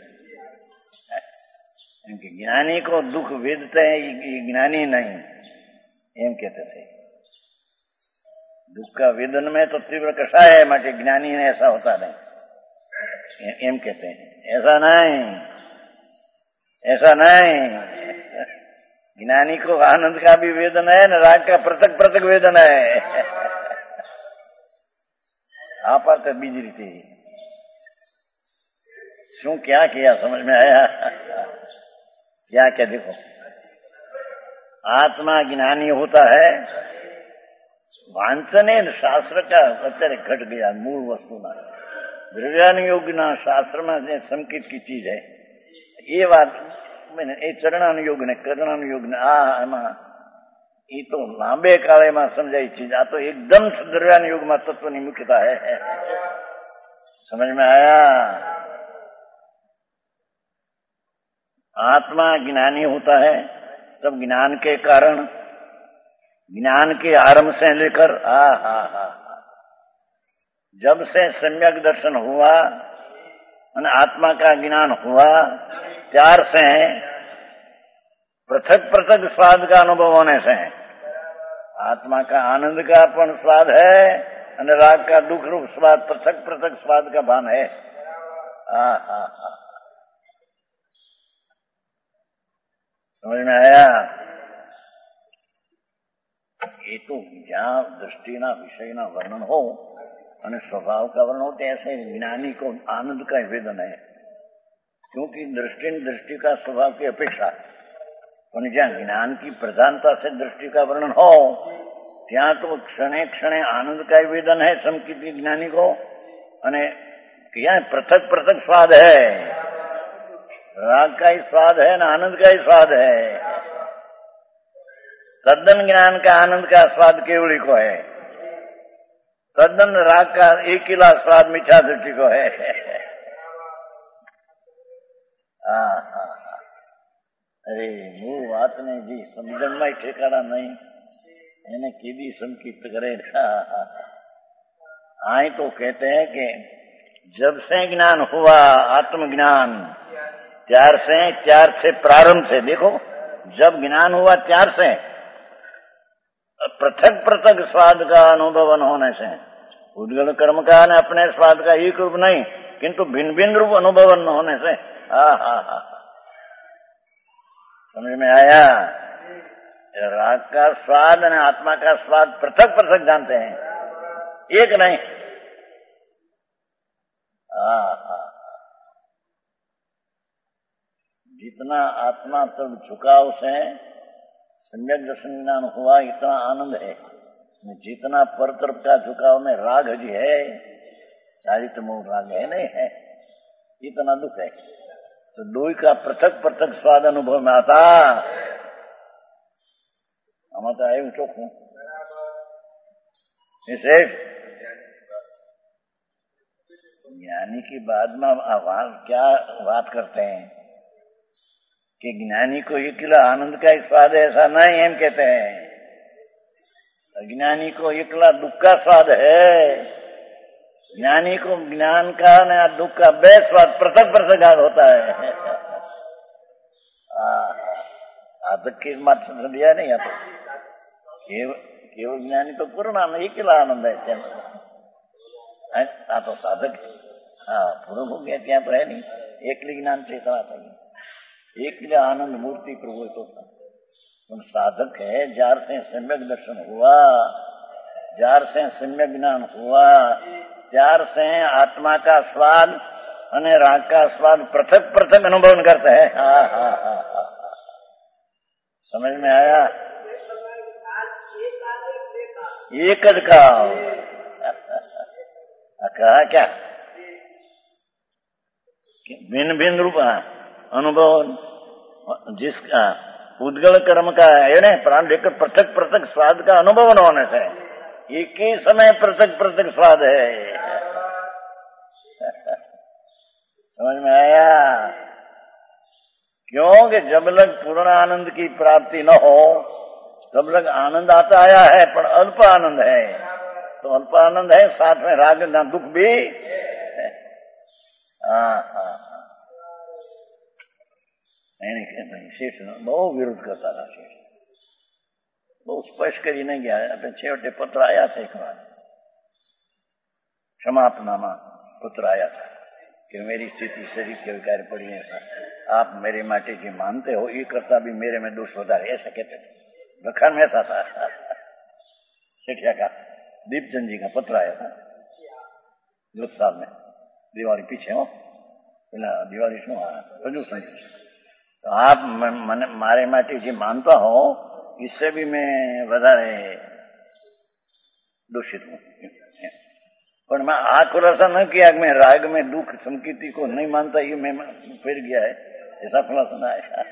ज्ञानी को दुख वेदते हैं, ये ज्ञानी नहीं एम कहते थे। दुख का वेदन में तो तीव्र कषाय है, माटे ज्ञानी ने ऐसा होता नहीं एम कहते हैं। ऐसा नहीं, ऐसा नहीं। ज्ञानी को आनंद का भी वेदन है न राग का पृथक पृथक वेदन है। आप तो बीज रीति शू क्या किया समझ में आया? क्या क्या देखो, आत्मा ज्ञानी होता है, વાંચને શાસ્ત્ર કા અત્યારે ઘટ ગયા મૂળ વસ્તુના દ્રવ્યાન યોગના શાસ્ત્રમાં જે સંકેત की चीज है ये बात એ ચરણાનુયોગ ને કરણાનુયોગ ને આમાં એ તો લાંબે કાળેમાં સમજાય चीज। आ तो एकदम द्रव्यानुयोग में तत्व ની मुख्यता है। समझ में आया? आत्मा ज्ञानी होता है तब ज्ञान के कारण, ज्ञान के आरंभ से लेकर जब से सम्यक दर्शन हुआ और आत्मा का ज्ञान हुआ, त्यार से पृथक पृथक स्वाद का अनुभव होने से आत्मा का आनंद का पण स्वाद है और राग का दुख रूप स्वाद पृथक पृथक स्वाद का भान है। समझ में आया? ये तो ज्ञान दृष्टिना विषयना वर्णन हो और स्वभाव का वर्णन हो, ऐसे ज्ञानी को आनंद का वेदन है। क्योंकि दृष्टि का स्वभाव की अपेक्षा जहाँ ज्ञान की प्रधानता से दृष्टि का वर्णन हो, ત્યાં तो क्षणे क्षणे आनंद का वेदन है समकित ज्ञानी को, અને यहाँ पृथक पृथक स्वाद है, राग का ही स्वाद है न आनंद का ही स्वाद है। तद्दन ज्ञान का आनंद का स्वाद केवली को है, तद्दन राग का एकीला स्वाद मीठा दृष्टि को है। अरे मूल बात ने जी समझन में ठेकाना नहीं, એને કીધી સંકિત કરે। आई तो कहते हैं कि जब से ज्ञान हुआ आत्मज्ञान, त्यार से प्रारंभ से देखो, जब ज्ञान हुआ त्यार से पृथक पृथक स्वाद का अनुभव होने से उद्गल कर्म का ने अपने स्वाद का एक रूप नहीं किंतु भिन्न भिन्न रूप अनुभव होने से समझ में आया? राग का स्वाद और आत्मा का स्वाद पृथक पृथक जानते हैं, एक नहीं। जितना आत्मा तब झुकाव से सम्यक दर्शन ज्ञान हुआ, इतना आनंद है। जितना पर तरफ का झुकाव में राग जी है, चारित मोह राग है नहीं है, इतना दुख है। तो दो का पृथक पृथक स्वाद अनुभव में आता। हम तो आए चोखू ज्ञानी की बाद में क्या बात करते हैं कि ज्ञानी को एकला आनंद का ही स्वाद है, ऐसा नहीं हम कहते हैं। अज्ञानी को एकला दुख का स्वाद है। ज्ञानी को ज्ञान का न दुख का बे स्वाद पृथक पृथक होता है। आदक की मत समझ लिया नहीं आता। केवल ज्ञानी तो पूर्ण आनंद, एकला आनंद है। तो साधक पूर्ण हो गया, क्या पर है नहीं, एकली ज्ञान चेतना चाहिए, एकले आनंद मूर्ति प्रभु तो साधक है। जार से सम्यक दर्शन हुआ, जार से सम्यक ज्ञान हुआ, जार से आत्मा का स्वाद और राग का स्वाद पृथक पृथक अनुभव करते हैं। समझ में आया? एक का कहा क्या, भिन्न भिन्न रूप अनुभव, जिसका उद्गल कर्म का है ना, प्राण लेकर पृथक पृथक स्वाद का अनुभव न होने से एक ही समय पृथक पृथक स्वाद है। समझ में आया? क्योंकि जब लग पूर्ण आनंद की प्राप्ति न हो तब लग आनंद आता आया है, पर अल्प आनंद है। तो अल्प आनंद है, साथ में राग ना दुख भी है। शेष बहु विरोध करता था। शेष बहुत स्पष्ट करी नहीं गया। अपने छेवटे पत्र आया था एक बार, क्षमापनामा पुत्र आया था कि मेरी स्थिति शरीर के विकार पड़ी है, आप मेरे माटे जी मानते हो, ये करता भी मेरे में दोष होता है, ऐसा कहते थे। लखन में ऐसा था। सेठिया का दीपचंद जी का पत्र आया था जोत साहब में, दिवाली पीछे हो, दिवाली शू प्रदूषण। तो आप मारे माटे जी मानता हो, इससे भी मैं વધારે दूषित हूं। पर मैं आ खुलासा न किया कि मैं राग में दुख संकीर्ति को नहीं मानता, ये मैं फिर गया है, ऐसा खुलासा ना आया।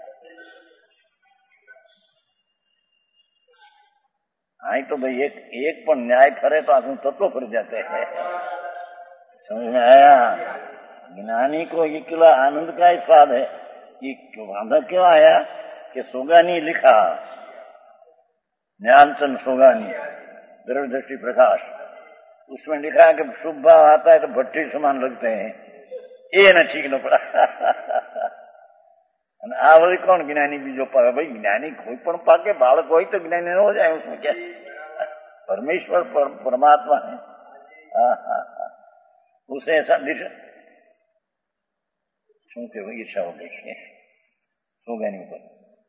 आई तो भाई एक पर न्याय करे तो आदमी तत्व पर जाते हैं। समझ में आया? ज्ञानी को ये किला आनंद का ही स्वाद है। ये वादा क्यों आया कि सोगानी लिखा, ज्ञानचंद सोगानी, दूरदृष्टि प्रकाश, उसमें लिखा है कि शुभ भाव आता है तो भट्टी समान लगते हैं। ये न ठीक न पड़ा। आवड़ी कौन ज्ञानी बीजो पावे? भाई ज्ञानी कोई पण पाके, बालक हो तो ज्ञानी न हो जाए, उसमें क्या? परमेश्वर परमात्मा है। उसे ऐसा दिशा क्योंकि ईर्षा हो गई सोगानी पर।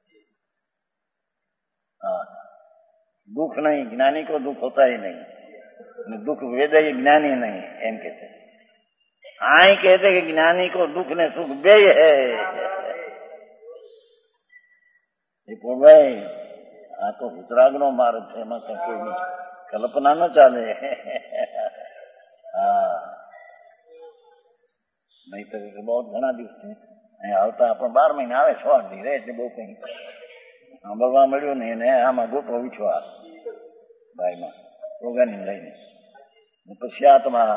दुख नहीं, ज्ञानी को दुख होता ही नहीं, दुख वेद ही ज्ञानी नहीं, एम कहते। आई कहते कि ज्ञानी को दुख ने सुख बे है। भाई आ तो वितराग नो मार्ग है, एમાં कोई कल्पना न चाले। नहीं तो बहुत घना दिवस આવતા પણ 12 મહિના આવે, 6 દી રહે એટલે બહુ કઈ સાંભળવા મળ્યું નહીં. ને આમાં ગોઠવો વિછવા ભાઈમાં રોગાની લઈને પછી આ તમારા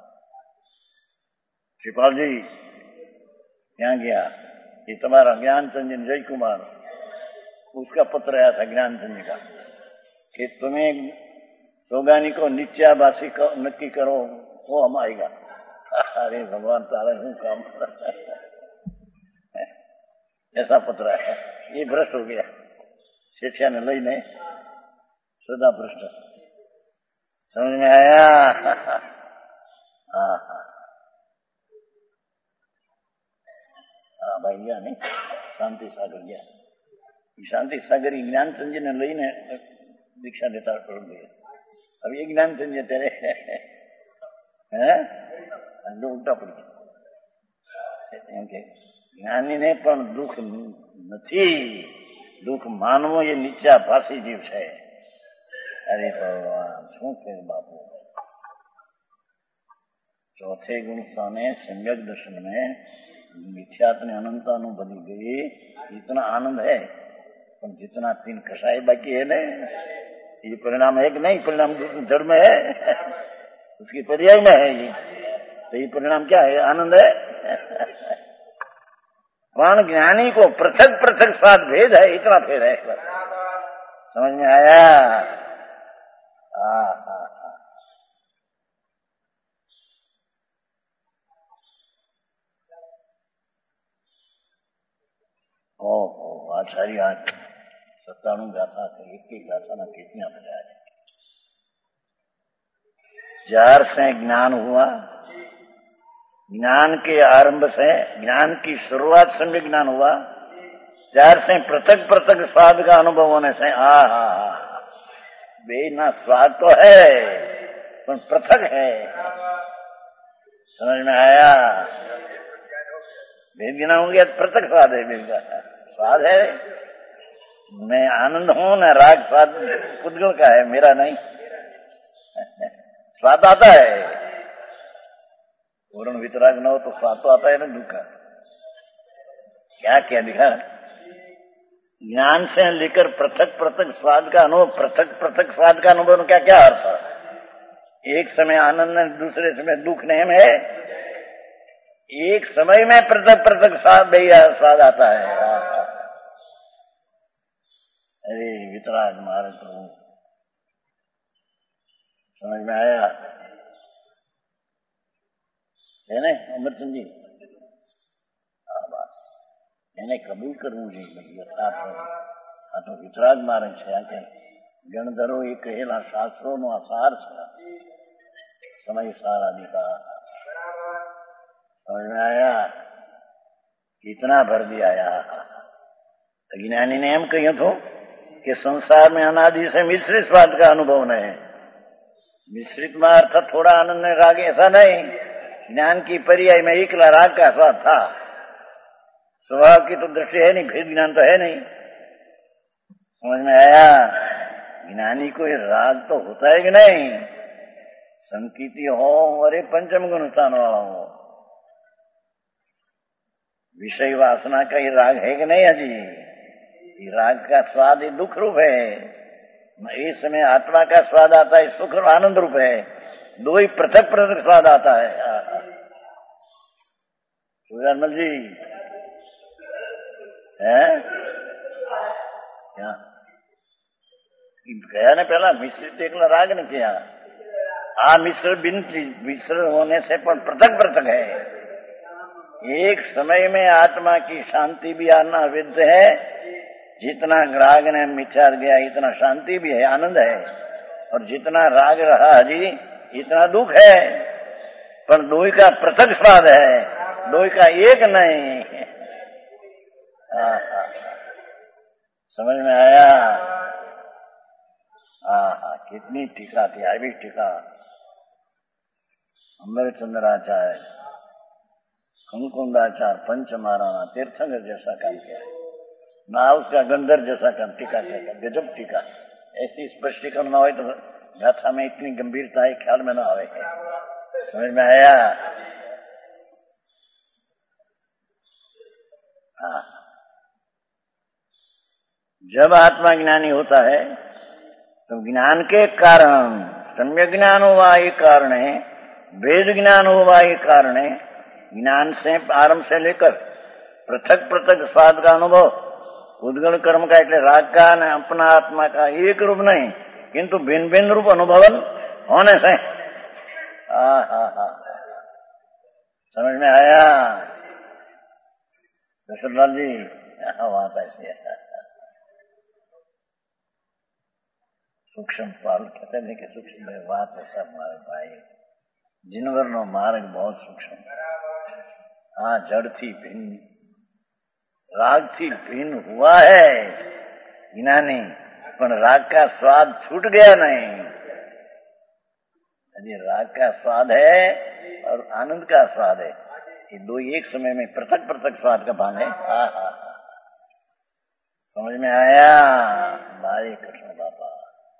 शिवपाल जी ત્યાં ગયા, ये तुम्हारा ज्ञानचंद जी जय कुमार, उसका पत्र आया था ज्ञानचंद जी का कि तुम्हें सोगानी को नित्याभासी नक्की करो, वो हम आएगा। अरे भगवान तारा हूँ काम। ऐसा पत्र आया, ये भ्रष्ट हो गया, शिक्षा ने लई नहीं, सदा भ्रष्ट। समझ में आया? हाँ भाई गया नहीं, शांति सागर गया। शांति सागर ज्ञानचंद जी ने लईने दीक्षा देता कर दिया। अब ये ज्ञानचंद जी तेरे हैं उल्टा पड़ गया। જ્ઞાનીને પણ દુઃખ નથી. દુઃખ માનવો એ નીચા ભાષી જીવ છે. અરે ભગવાન શું કે બાપુ. चौथे गुण साने सम्यक दर्शन में मिथ्यात्व ने अनंत अनुभवी गई. इतना आनंद है, पर जितना तीन कषाय बाकी है ना, ये परिणाम है कि नहीं? परिणाम जड़ में है, उसकी पर्याय में है ये. तो ये परिणाम क्या है? आनंद है. पण ज्ञानी को पृथक पृथक स्वाद भेद है, इतना फेर है. समझ में आया? ओहो आचार्य 97 गाथा थे. एक गाथा ना कितनी बजाय. जार से ज्ञान हुआ, ज्ञान के आरंभ से, ज्ञान की शुरुआत से भी ज्ञान हुआ. जार से पृथक पृथक स्वाद का अनुभव होने से बेना स्वाद तो है पर पृथक है. समझ में आया? भेद गिना होंगे, पृथक स्वाद है. भेद का स्वाद है, मैं आनंद हूं न राग. स्वाद पुद्गल का है, मेरा नहीं. स्वाद आता है, पूर्ण वितराग न हो तो स्वाद तो आता है ना दुख का. क्या क्या दिखा? ज्ञान से लेकर पृथक पृथक स्वाद का अनुभव. पृथक पृथक स्वाद का अनुभव क्या क्या अर्थ? एक समय आनंद है, दूसरे समय दुख नेम है. एक समय में पृथक पृथक स्वाद आता है. अरे वितराग मारे प्रभु. समझ में आया है ने अमरचंद जी? એને કબૂલ કરવું જોઈએ. યથાર્થ આ તો વિતરાગ મારે છે. આ કે ગણધરો એ કહેલા શાસ્ત્રોનો આસાર છે. સમય સાર આદિ का. समझ में आया? कितना भर दिया. अज्ञानी ने एम कहियो तो कि संसार में अनादि से मिश्रित स्वाद का अनुभव नहीं है. मिश्रित में अर्थ थोड़ा आनंद में राग ऐसा नहीं. ज्ञान की पर्याय में एकला राग का स्वाद था. स्वभाव की तो दृष्टि है नहीं, भेद ज्ञान तो है नहीं. समझ में आया? ज्ञानी को ये राग तो होता है कि नहीं? संकीर्ति हो अरे पंचम गुण स्थान वाला हो. विषय वासना का ये राग है कि नहीं? अजी ये राग का स्वाद ये दुख रूप है. इस समय आत्मा का स्वाद आता है, सुख और आनंद रूप है. दो ही पृथक पृथक स्वाद आता है. सूर्यानंद जी है क्या गया ने पहला मिश्रित एकला राग ने किया. आ मिश्र बिन मिश्र होने से पर पृथक पृथक है. एक समय में आत्मा की शांति भी आना विद्ध है. जितना राग ने मिचार गया इतना शांति भी है, आनंद है. और जितना राग रहा जी इतना दुख है. पर दो का पृथक स्वाद है, दो का एक नहीं. समझ में आया? कितनी टीका थी. आई टीका अमरचंद्राचार्य, कंकुंडाचार्य, पंच महाराणा तीर्थंकर जैसा काम किया. ना उसका गंधर जैसा काम. टीका किया, गजब टीका. ऐसी स्पष्टीकरण ना हो तो गाथा में इतनी गंभीरता है, ख्याल में ना आवे. समझ में आया? जब आत्मा ज्ञानी होता है तो ज्ञान के कारण सम्यक ज्ञान हुआ ये कारण है, वेद ज्ञान हुआ ये कारण है. ज्ञान से आरंभ से लेकर पृथक पृथक स्वाद का अनुभव, उद्गण कर्म का એટલે राग का न अपना आत्मा का एक रूप नहीं किंतु भिन्न भिन्न रूप अनुभवन होने से. समझ में आया दशरथलाल जी? बात ऐसी है. सूक्ष्म पाल कहते हैं कि सूक्ष्म बात है सब मारे भाई. जिनवरनो मार्ग बहुत सूक्ष्म. जड़ थी भिन्न, राग थी भिन्न हुआ है ज्ञानी, पर राग का स्वाद छूट गया नहीं. यदि राग का स्वाद है और आनंद का स्वाद है, ये दो एक समय में पृथक पृथक स्वाद का भान है। समझ में आया? बारे कृष्ण बापा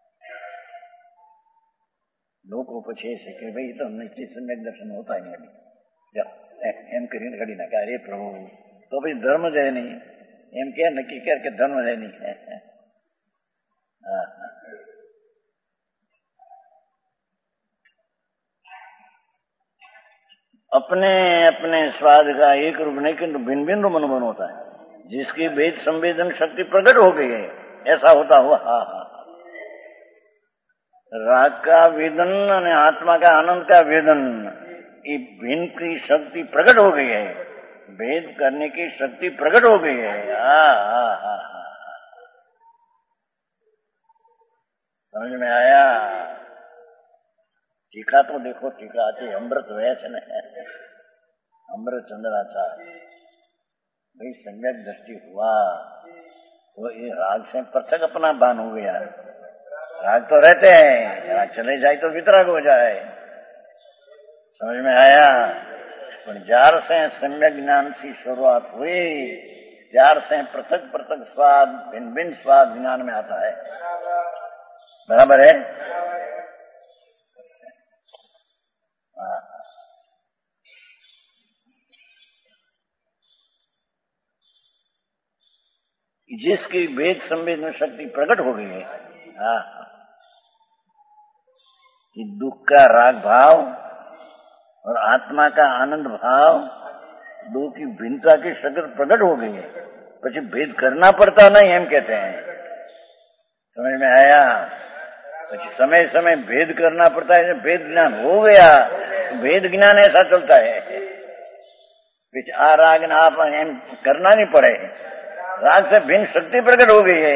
लोगों पूछे से कि भाई तो निश्चित सम्यक दर्शन होता ही नहीं अभी जब एम करीने घड़ी ना कहा अरे प्रभु तो भाई धर्म जय नहीं एम क्या नक्की करके धर्म जय नहीं है। अपने अपने स्वाद का एक रूप नहीं किंतु भिन्न भिन्न रूप अनुभव होता है जिसकी वेद संवेदन शक्ति प्रकट हो गई है ऐसा होता हुआ। राग का वेदन और आत्मा का आनंद का वेदन ये भिन्न की शक्ति प्रकट हो गई है भेद करने की शक्ति प्रकट हो गई है। समझ में आया? टीका तो देखो टीका आती अमृत वैस न अमृत चंद्राचार्य भाई सम्यक दृष्टि हुआ वो ये राग से पृथक अपना बान हो गया। राग तो रहते हैं राग चले जाए तो वितराग हो जाए। समझ में आया? पर जार से सम्यक ज्ञान की शुरुआत हुई जार से पृथक पृथक स्वाद भिन्न भिन्न स्वाद ज्ञान में आता है। बराबर है? जिसकी वेद संवेदन शक्ति प्रकट हो गई है कि दुख का राग भाव और आत्मा का आनंद भाव दो की भिन्नता की शक्ति प्रकट हो गई है પછી भेद करना पड़ता नहीं हम कहते हैं। समझ में आया? પછી समय समय भेद करना पड़ता है। भेद ज्ञान हो गया भेद ज्ञान ऐसा चलता है पीछे आ राग न आप एम करना नहीं पड़े राग से भिन्न शक्ति प्रकट हो गई है।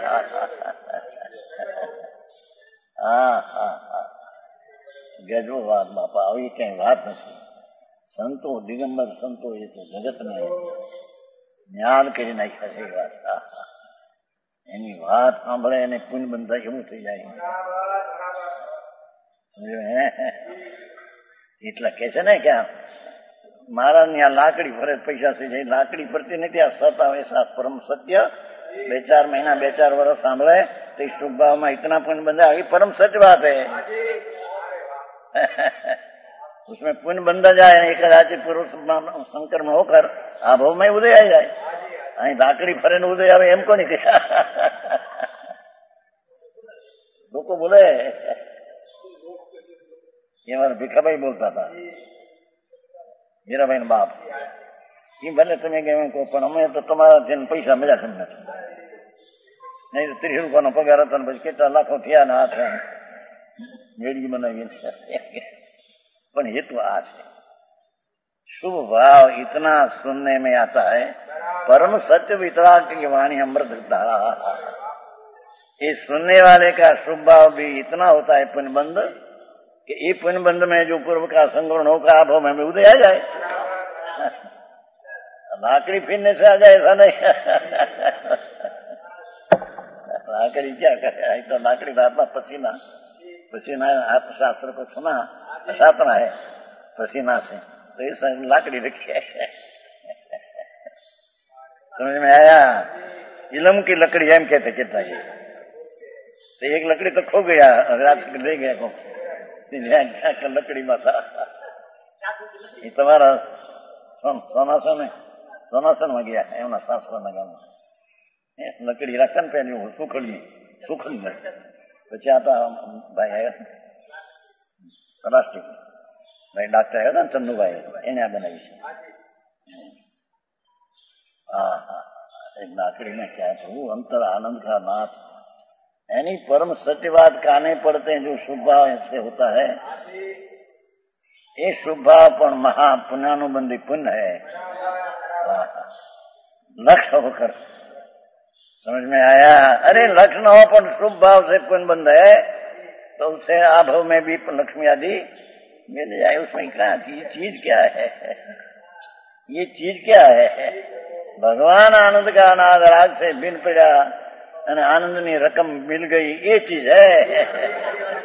गजब बात बापा આવી કઈ વાત નથી। સંતો દિગંબર સંતો એ તો જગતને જ્ઞાન કરી નાખ્યા છે વાત એની વાત સાંભળે અને પુણ્ય બંધા એવું થઈ જાય। એટલા કે છે ને કે મારા ત્યાં લાકડી ફરે પૈસા થઈ જાય લાકડી ફરતી નથી આ સતાવે સાત परम सत्य 2-4 महीना 2-4 वर्ष सांभळे तो शुभ भाव में इतना पुण्य बंधा अभी परम सच बात है। उसमें पुण्य बंधा जाए एक राज्य पुरुष संकर में होकर अभाव में उदय आ जाए अही लाकड़ी फरे ने उदय आवे एम को नहीं कहा। लोग बोले ये मारा भिखाभाई बोलता था मीराबाई बाप ये भले तुम्हें कहें को पण अमे तो तमारा जन पैसा मजा करना नहीं तो 30 रुपया पगार था कितना लाखों थिया ना हाथ मेड़ी बनावी पण हेतु आ है शुभ भाव इतना सुनने में आता है परम सत्य वितराग की वाणी अमृत धारा। ये सुनने वाले का शुभ भाव भी इतना होता है पुण्यबंध कि ये पुण्यबंध में जो पूर्व का संग्रहण होगा अभाव में उदय आ जाए। लाकड़ी फिरने से आ जाए ऐसा नहीं। लाकड़ी क्या करे तो लाकड़ी रात में पसीना पसीना आप शास्त्र को सुना सातना है पसीना से तो इस लाकड़ी रखी है। समझ में आया? इलम की लकड़ी एम कहते कितना ये तो एक लकड़ी तो खो गया रात ले गया को लकड़ी में था ये तुम्हारा सोनासन में गया एमना शास्त्र लगाना लकड़ी रखन पहली सुखड़ी सुखड़ी में પછી आता भाई आया प्लास्टिक भाई डॉक्टर आया था चंदू भाई એને बनाई एक लाकड़ी में क्या प्रभु अंतर आनंद का नाथ यानी परम सत्यवाद काने पड़ते हैं जो शुभ भाव से होता है। ये शुभ भाव पर महापुण्यानुबंधी पुण्य है लक्ष्य होकर। समझ में आया? अरे लक्ष्य न हो पर शुभ भाव से पुण्य बंध है तो उससे अभाव में भी लक्ष्मी आदि मिल जाए। उसमें क्या ये चीज क्या है? ये चीज क्या है? भगवान आनंद का अनाद राग से बिन पड़ा आनंद की रकम मिल गई ये चीज है।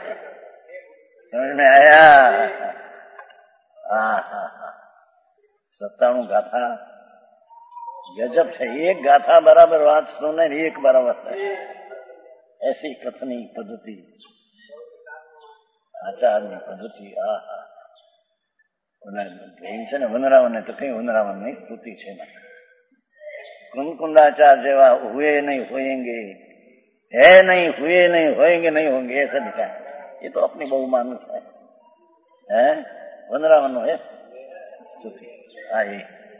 समझ में आया? 97 गाथा गजब है। एक गाथा बराबर बात सुने, एक बराबर है। ऐसी कथनी पद्धति, आचार्य पद्धति। आहा, છે ને વનરાવને તો કઈ વનરાવનની સ્તુતિ છે ને, कुंकुंदाचार्य जेवा हुए नहीं होएंगे, है नहीं हुए नहीं होएंगे नहीं होंगे, ऐसा लिखा है। ये तो अपनी बहुमानुष है, वनरावन है स्तुति आई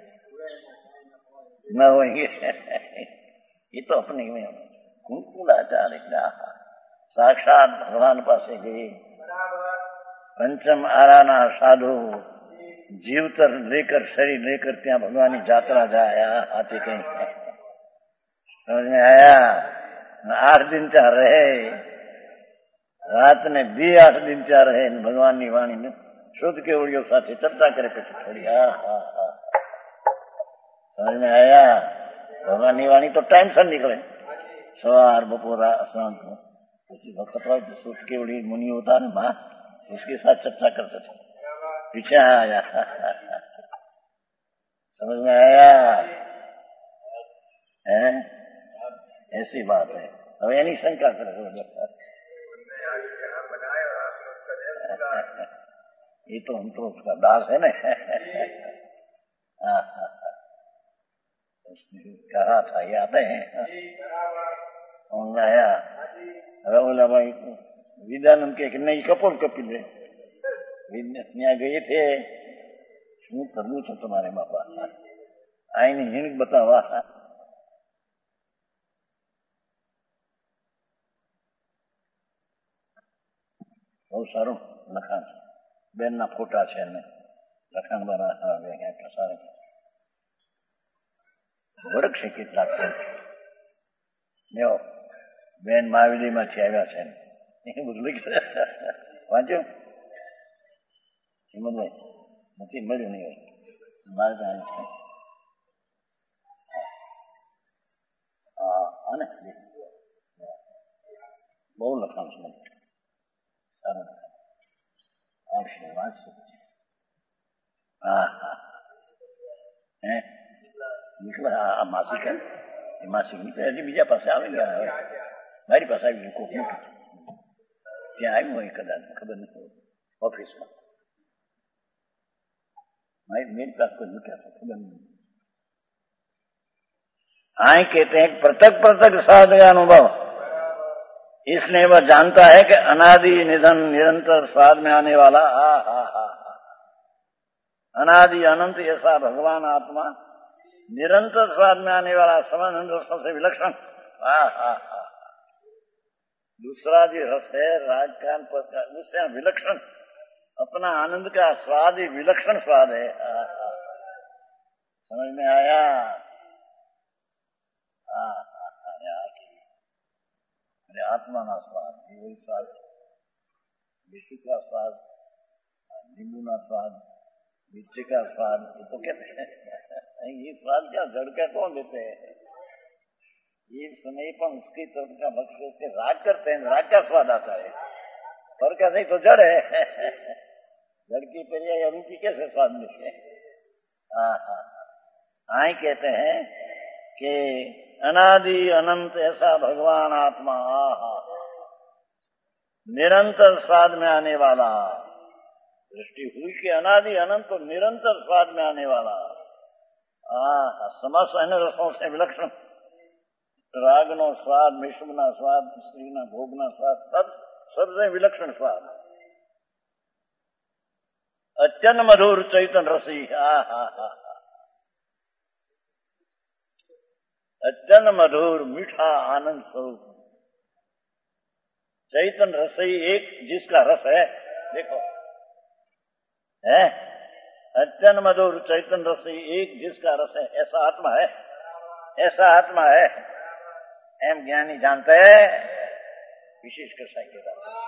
न होंगे ये तो अपनी में। कुंकुंदाचार्य साक्षात भगवान पास गए, पंचम आराना साधु जीवतर लेकर शरीर लेकर ત્યાં ભગવાનની જાત્રા જાય आते कहीं समझ में आया। 8 दिन ત્યાં रहे, रात ने भी 8 दिन ત્યાં रहे, भगवान की वाणी में शुद्ध केवड़ियों साथ चर्चा करे પછી थोड़ी समझ में आया। भगवान की वाणी तो टाइम से निकले, सवार बपोरा शांत उसी वक्त शुद्ध केवड़ी मुनि होता है माँ, उसके साथ चर्चा करते थे, पीछे आया समझ में आया है। ऐसी बात है। अब यानी शंका कर ये तो हम तो उसका दास है ना उसने कहा था याद है। आया હવે ઓલા ભાઈ વિદ્યાનંદ કે નહીં કપોળ કપી લે, ત્યાં ગઈ थे શું કરવું છે તમારે બાપા, આઈની હિંગ બતાવવા। બહુ સારું લખાણ છે, બેનના ફોટા છે ને લખાણ બના સારા વડક છે કેટલાક બેન મહાવીરી માંથી આવ્યા છે એ બધું વાંચ્યું હિંમતભાઈ નથી મળ્યું નહીં હોય મારે ત્યાં છે ને બહુ લખાણ છે સારું લખાણ વાંચશે પછી હે નીકળે આ માસિક એ માસિક નીકળે હજી બીજા પાસે આવી ગયા, હવે મારી પાસે આવી ગયું કોક મૂક્યું ત્યાં આવ્યું હોય કદાચ ખબર નથી ઓફિસમાં मेरे पास कोई नहीं कह सकता खबर नहीं। आए कहते हैं पृथक पृथक साध का अनुभव, इसलिए वह जानता है कि अनादि निधन निरंतर स्वाद में आने वाला अनादि अनंत ऐसा भगवान आत्मा निरंतर स्वाद में आने वाला समानंद रसों से विलक्षण। दूसरा जो रस है राजकान पद का, उससे विलक्षण अपना आनंद का स्वाद ही विलक्षण स्वाद है। समझ में आया। आत्मा ना स्वाद, वही स्वाद, विष्णु का स्वाद, नींबू ना स्वाद, मिर्ची का स्वाद, ये तो कहते हैं ये स्वाद क्या जड़ का कौन देते हैं, ये सुने पर उसकी तरफ का भक्ष के राग करते हैं, राग का स्वाद आता है, पर का नहीं तो जड़ है जड़ की पर्याय रूपी कैसे स्वाद मिलते हैं। आए कहते हैं कि अनादि अनंत ऐसा भगवान आत्मा निरंतर स्वाद में आने वाला, दृष्टि हुई कि अनादि अनंत तो निरंतर स्वाद में आने वाला। समस्त अन्य रसों से विलक्षण, रागनो स्वाद, मिश्रना स्वाद, स्त्रीना भोगना स्वाद, सबसे विलक्षण स्वाद। अत्यंत मधुर चैतन्य रसी, अत्यंत मधुर मीठा आनंद स्वरूप चैतन्य रसी, एक जिसका रस है, देखो है अत्यंत मधुर चैतन्य रसी, एक जिसका रस है, ऐसा आत्मा है, ऐसा आत्मा है। एम ज्ञानी जानते हैं विशेष कर के